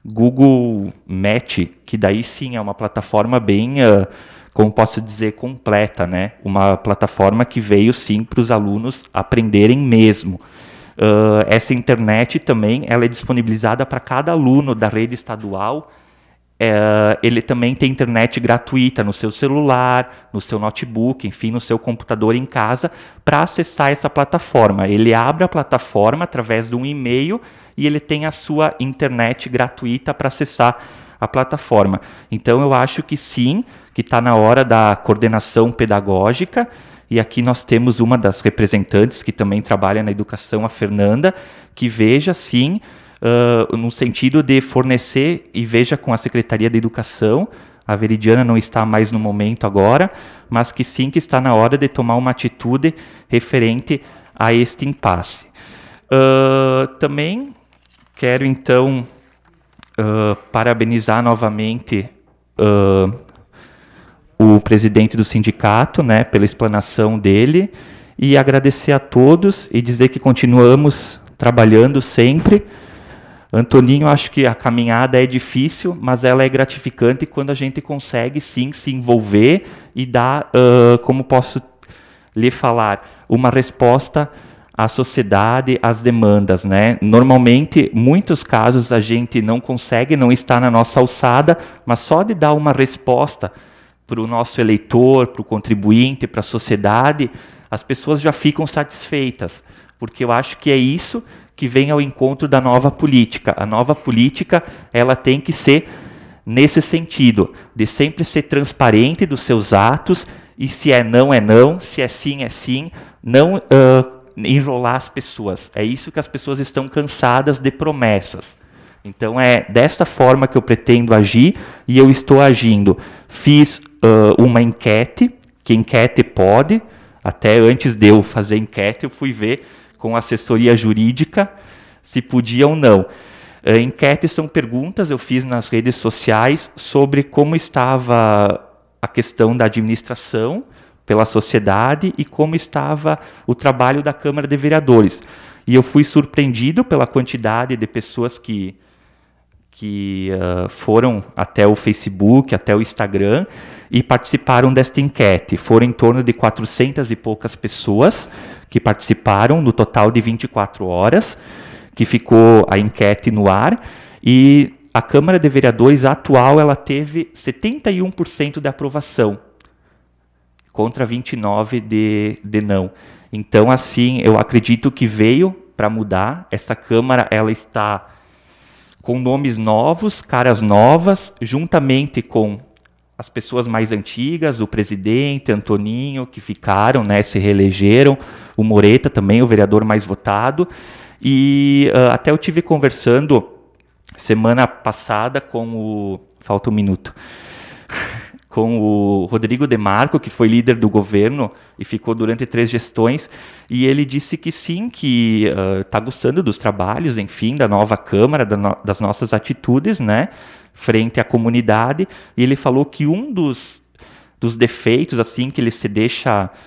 Meet, que daí sim é uma plataforma bem, como posso dizer, completa, né? Uma plataforma que veio sim para os alunos aprenderem mesmo. Essa internet também ela é disponibilizada para cada aluno da rede estadual. Ele também tem internet gratuita no seu celular, no seu notebook, enfim, no seu computador em casa, para acessar essa plataforma. Ele abre a plataforma através de um e-mail e ele tem a sua internet gratuita para acessar a plataforma. Então, eu acho que sim, que está na hora da coordenação pedagógica, e aqui nós temos uma das representantes que também trabalha na educação, a Fernanda, que veja, sim, no sentido de fornecer e veja com a Secretaria da Educação, a Veridiana não está mais no momento agora, mas que sim que está na hora de tomar uma atitude referente a este impasse. Também quero então parabenizar novamente o presidente do sindicato, né, pela explanação dele, e agradecer a todos e dizer que continuamos trabalhando sempre. Antoninho, acho que a caminhada é difícil, mas ela é gratificante quando a gente consegue, sim, se envolver e dar, como posso lhe falar, uma resposta à sociedade, às demandas, né? Normalmente, muitos casos a gente não consegue, não está na nossa alçada, mas só de dar uma resposta para o nosso eleitor, para o contribuinte, para a sociedade, as pessoas já ficam satisfeitas, porque eu acho que é isso que vem ao encontro da nova política. A nova política ela tem que ser nesse sentido, de sempre ser transparente dos seus atos, e se é não, se é sim, não enrolar as pessoas. É isso que as pessoas estão cansadas de promessas. Então é desta forma que eu pretendo agir, e eu estou agindo. Fiz uma enquete, que enquete pode, até antes de eu fazer enquete, eu fui ver com a assessoria jurídica se podia ou não. Enquetes são perguntas, eu fiz nas redes sociais sobre como estava a questão da administração pela sociedade e como estava o trabalho da Câmara de Vereadores. E eu fui surpreendido pela quantidade de pessoas que foram até o Facebook, até o Instagram e participaram desta enquete. Foram em torno de 400 e poucas pessoas que participaram no total de 24 horas, que ficou a enquete no ar, e a Câmara de Vereadores atual ela teve 71% de aprovação, contra 29% de não. Então, assim, eu acredito que veio para mudar. Essa Câmara ela está com nomes novos, caras novas, juntamente com as pessoas mais antigas, o presidente, Antoninho, que ficaram, né, se reelegeram, o Moreta também, o vereador mais votado, e até eu tive conversando semana passada com o... Falta um minuto. Com o Rodrigo Demarco, que foi líder do governo e ficou durante 3 gestões, e ele disse que sim, que está gostando dos trabalhos, enfim, da nova Câmara, das nossas atitudes, né, frente à comunidade, e ele falou que um dos defeitos, assim, que ele se deixa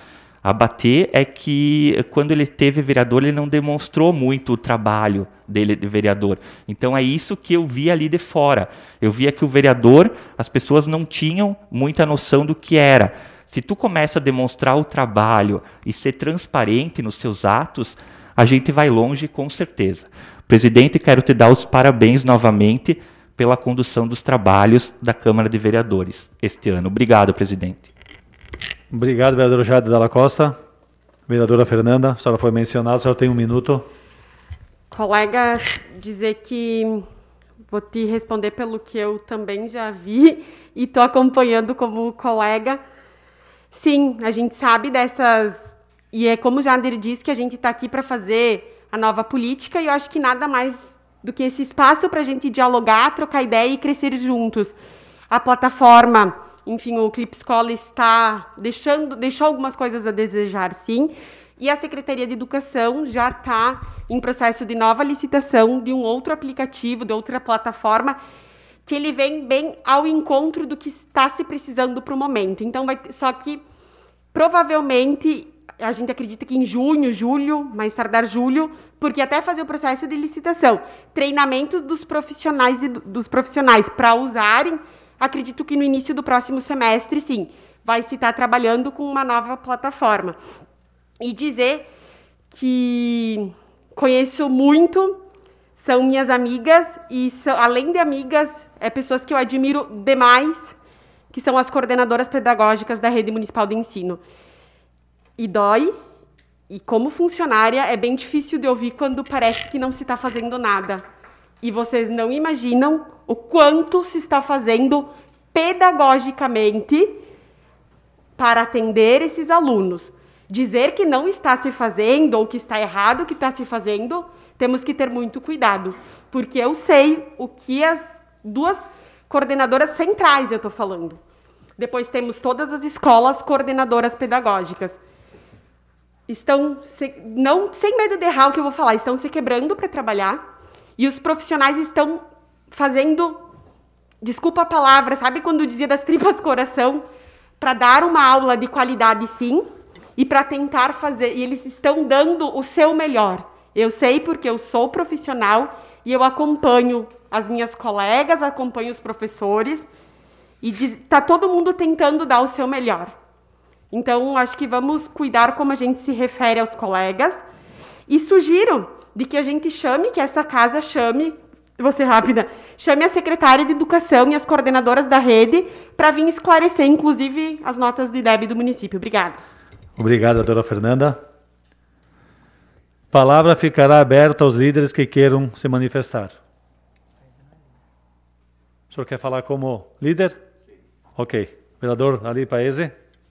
a bater é que quando ele teve vereador, ele não demonstrou muito o trabalho dele de vereador. Então é isso que eu vi ali de fora. Eu via que o vereador, as pessoas não tinham muita noção do que era. Se tu começa a demonstrar o trabalho e ser transparente nos seus atos, a gente vai longe com certeza. Presidente, quero te dar os parabéns novamente pela condução dos trabalhos da Câmara de Vereadores este ano. Obrigado, presidente. Obrigado, vereador Jade Dalla Costa. Vereadora Fernanda, a senhora foi mencionada, a senhora tem 1 minuto. Colegas, dizer que vou te responder pelo que eu também já vi e estou acompanhando como colega. Sim, a gente sabe dessas... E é como o Jader disse, que a gente está aqui para fazer a nova política, e eu acho que nada mais do que esse espaço para a gente dialogar, trocar ideia e crescer juntos. A plataforma, enfim, o Clipe Escola deixou algumas coisas a desejar, sim, e a Secretaria de Educação já está em processo de nova licitação de um outro aplicativo, de outra plataforma, que ele vem bem ao encontro do que está se precisando para o momento. Então, só que, provavelmente, a gente acredita que em junho, julho, mais tardar julho, porque até fazer o processo de licitação, treinamento dos profissionais para usarem, acredito que no início do próximo semestre, sim, vai se estar trabalhando com uma nova plataforma. E dizer que conheço muito, são minhas amigas, e além de amigas, pessoas que eu admiro demais, que são as coordenadoras pedagógicas da Rede Municipal de Ensino. E dói, e como funcionária é bem difícil de ouvir quando parece que não se está fazendo nada. E vocês não imaginam o quanto se está fazendo pedagogicamente para atender esses alunos. Dizer que não está se fazendo ou que está errado o que está se fazendo, temos que ter muito cuidado, porque eu sei o que as 2 coordenadoras centrais eu estou falando. Depois temos todas as escolas coordenadoras pedagógicas. Estão, sem medo de errar o que eu vou falar, estão se quebrando para trabalhar, e os profissionais estão fazendo, desculpa a palavra, sabe quando dizia das tripas coração, para dar uma aula de qualidade, sim, e para tentar fazer, e eles estão dando o seu melhor. Eu sei porque eu sou profissional e eu acompanho as minhas colegas, acompanho os professores, e está todo mundo tentando dar o seu melhor. Então, acho que vamos cuidar como a gente se refere aos colegas, e sugiro de que a gente chame, que essa casa chame, vou ser rápida, chame a secretária de Educação e as coordenadoras da rede para vir esclarecer, inclusive, as notas do IDEB do município. Obrigada. Obrigado, doutora Fernanda. Palavra ficará aberta aos líderes que queiram se manifestar. O senhor quer falar como líder? Sim. Ok. Vereador Ali Paese.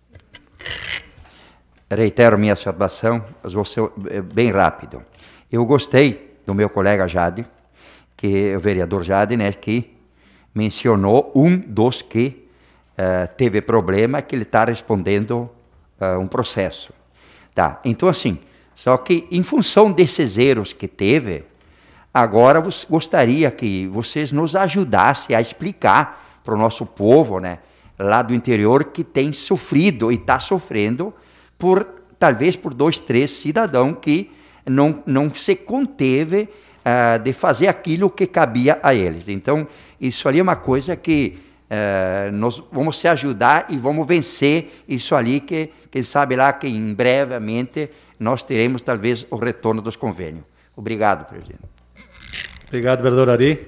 Reitero minha saudação, mas vou ser bem rápido. Eu gostei do meu colega Jade, que é o vereador Jade, né, que mencionou um dos que teve problema, que ele está respondendo um processo. Tá, então assim, só que em função desses erros que teve, agora gostaria que vocês nos ajudassem a explicar para o nosso povo, né, lá do interior, que tem sofrido e está sofrendo talvez por 2, 3 cidadãos que não se conteve de fazer aquilo que cabia a eles. Então, isso ali é uma coisa que nós vamos se ajudar e vamos vencer isso ali, que quem sabe lá que em brevemente nós teremos talvez o retorno dos convênios. Obrigado, presidente. Obrigado, vereador Ari.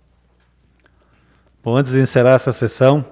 Bom, antes de encerrar essa sessão...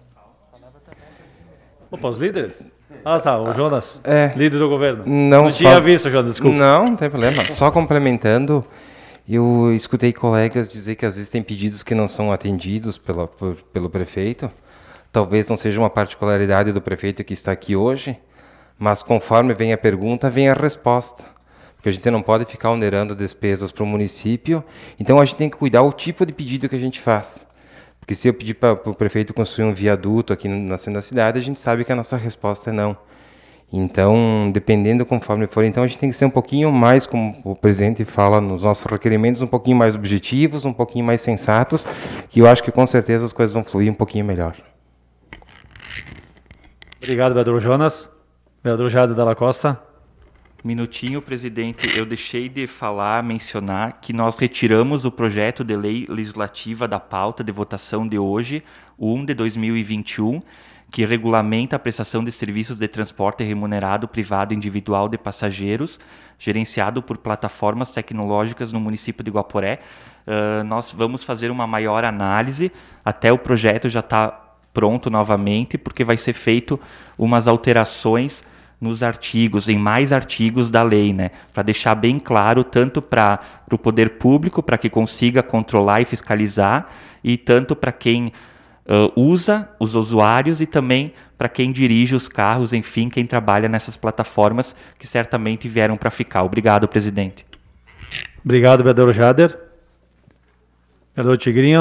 Opa, os líderes? Ah, tá, o Jonas, líder do governo. Não tinha visto, Jonas, desculpa. Não tem problema. Só complementando, eu escutei colegas dizer que às vezes tem pedidos que não são atendidos pelo prefeito. Talvez não seja uma particularidade do prefeito que está aqui hoje, mas conforme vem a pergunta, vem a resposta. Porque a gente não pode ficar onerando despesas para o município, então a gente tem que cuidar o tipo de pedido que a gente faz. Porque se eu pedir para o prefeito construir um viaduto aqui no centro da cidade, a gente sabe que a nossa resposta é não. Então, dependendo conforme for, então a gente tem que ser um pouquinho mais, como o presidente fala nos nossos requerimentos, um pouquinho mais objetivos, um pouquinho mais sensatos, que eu acho que com certeza as coisas vão fluir um pouquinho melhor. Obrigado, vereador Jonas. Vereador Jader Dalla Costa. Minutinho, presidente. Eu deixei de mencionar que nós retiramos o projeto de lei legislativa da pauta de votação de hoje, o 1 de 2021, que regulamenta a prestação de serviços de transporte remunerado privado individual de passageiros, gerenciado por plataformas tecnológicas no município de Guaporé. Nós vamos fazer uma maior análise, até o projeto já está pronto novamente, porque vai ser feito umas alterações nos artigos, em mais artigos da lei, né? Para deixar bem claro, tanto para o poder público, para que consiga controlar e fiscalizar, e tanto para quem usa, os usuários, e também para quem dirige os carros, enfim, quem trabalha nessas plataformas que certamente vieram para ficar. Obrigado, presidente. Obrigado, vereador Jader. Vereador Tigrinho.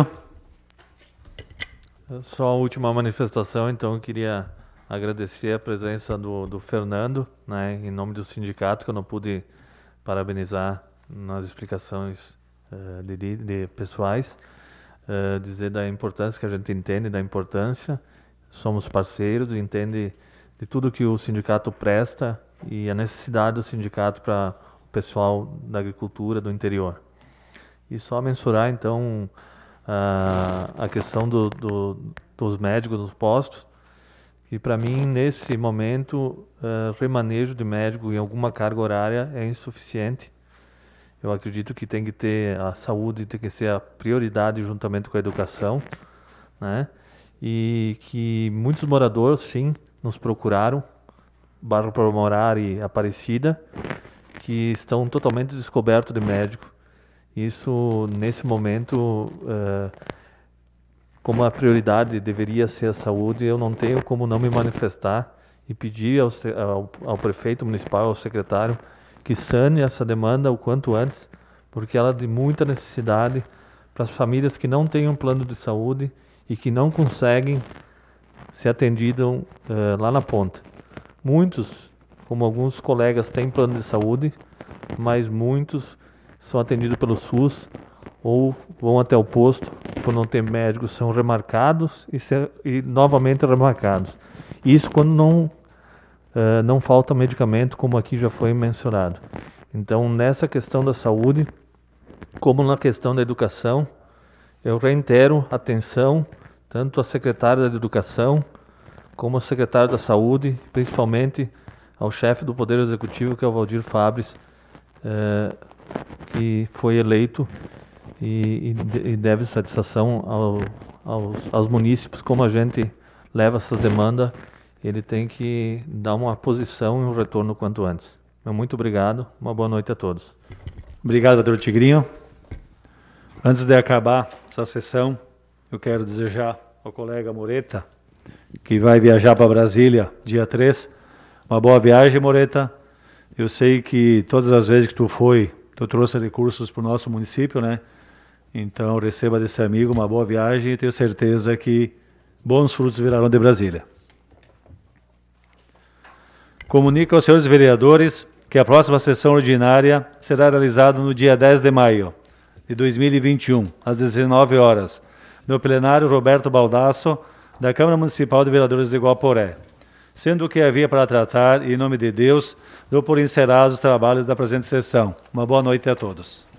Só a última manifestação, então, eu queria agradecer a presença do Fernando, né, em nome do sindicato, que eu não pude parabenizar nas explicações de pessoais. Dizer da importância, que a gente entende da importância, somos parceiros, entende de tudo que o sindicato presta e a necessidade do sindicato para o pessoal da agricultura do interior. E só mensurar, então, a questão dos médicos nos postos, que para mim, nesse momento, remanejo de médico em alguma carga horária é insuficiente. Eu acredito que tem que ter a saúde, tem que ser a prioridade juntamente com a educação, né? E que muitos moradores, sim, nos procuraram, Barra Palmorar e Aparecida, que estão totalmente descobertos de médico. Isso, nesse momento, como a prioridade deveria ser a saúde, eu não tenho como não me manifestar e pedir ao prefeito municipal, ao secretário, que sane essa demanda o quanto antes, porque ela é de muita necessidade para as famílias que não têm um plano de saúde e que não conseguem ser atendidas lá na ponta. Muitos, como alguns colegas, têm plano de saúde, mas muitos são atendidos pelo SUS ou vão até o posto, por não ter médicos, são remarcados e novamente remarcados. Isso quando não falta medicamento, como aqui já foi mencionado. Então, nessa questão da saúde, como na questão da educação, eu reitero atenção, tanto à secretária da Educação, como ao secretário da Saúde, principalmente ao chefe do Poder Executivo, que é o Valdir Fabres, que foi eleito e deve satisfação aos munícipes, como a gente leva essas demandas. Ele tem que dar uma posição e um retorno quanto antes. Muito obrigado, uma boa noite a todos. Obrigado, doutor Tigrinho. Antes de acabar essa sessão, eu quero desejar ao colega Moreta, que vai viajar para Brasília dia 3, uma boa viagem, Moreta. Eu sei que todas as vezes que tu trouxe recursos para o nosso município, né? Então, receba desse amigo uma boa viagem e tenho certeza que bons frutos virarão de Brasília. Comunico aos senhores vereadores que a próxima sessão ordinária será realizada no dia 10 de maio de 2021, às 19 horas, no plenário Roberto Baldasso, da Câmara Municipal de Vereadores de Guaporé. Sendo o que havia para tratar, em nome de Deus, dou por encerrados os trabalhos da presente sessão. Uma boa noite a todos.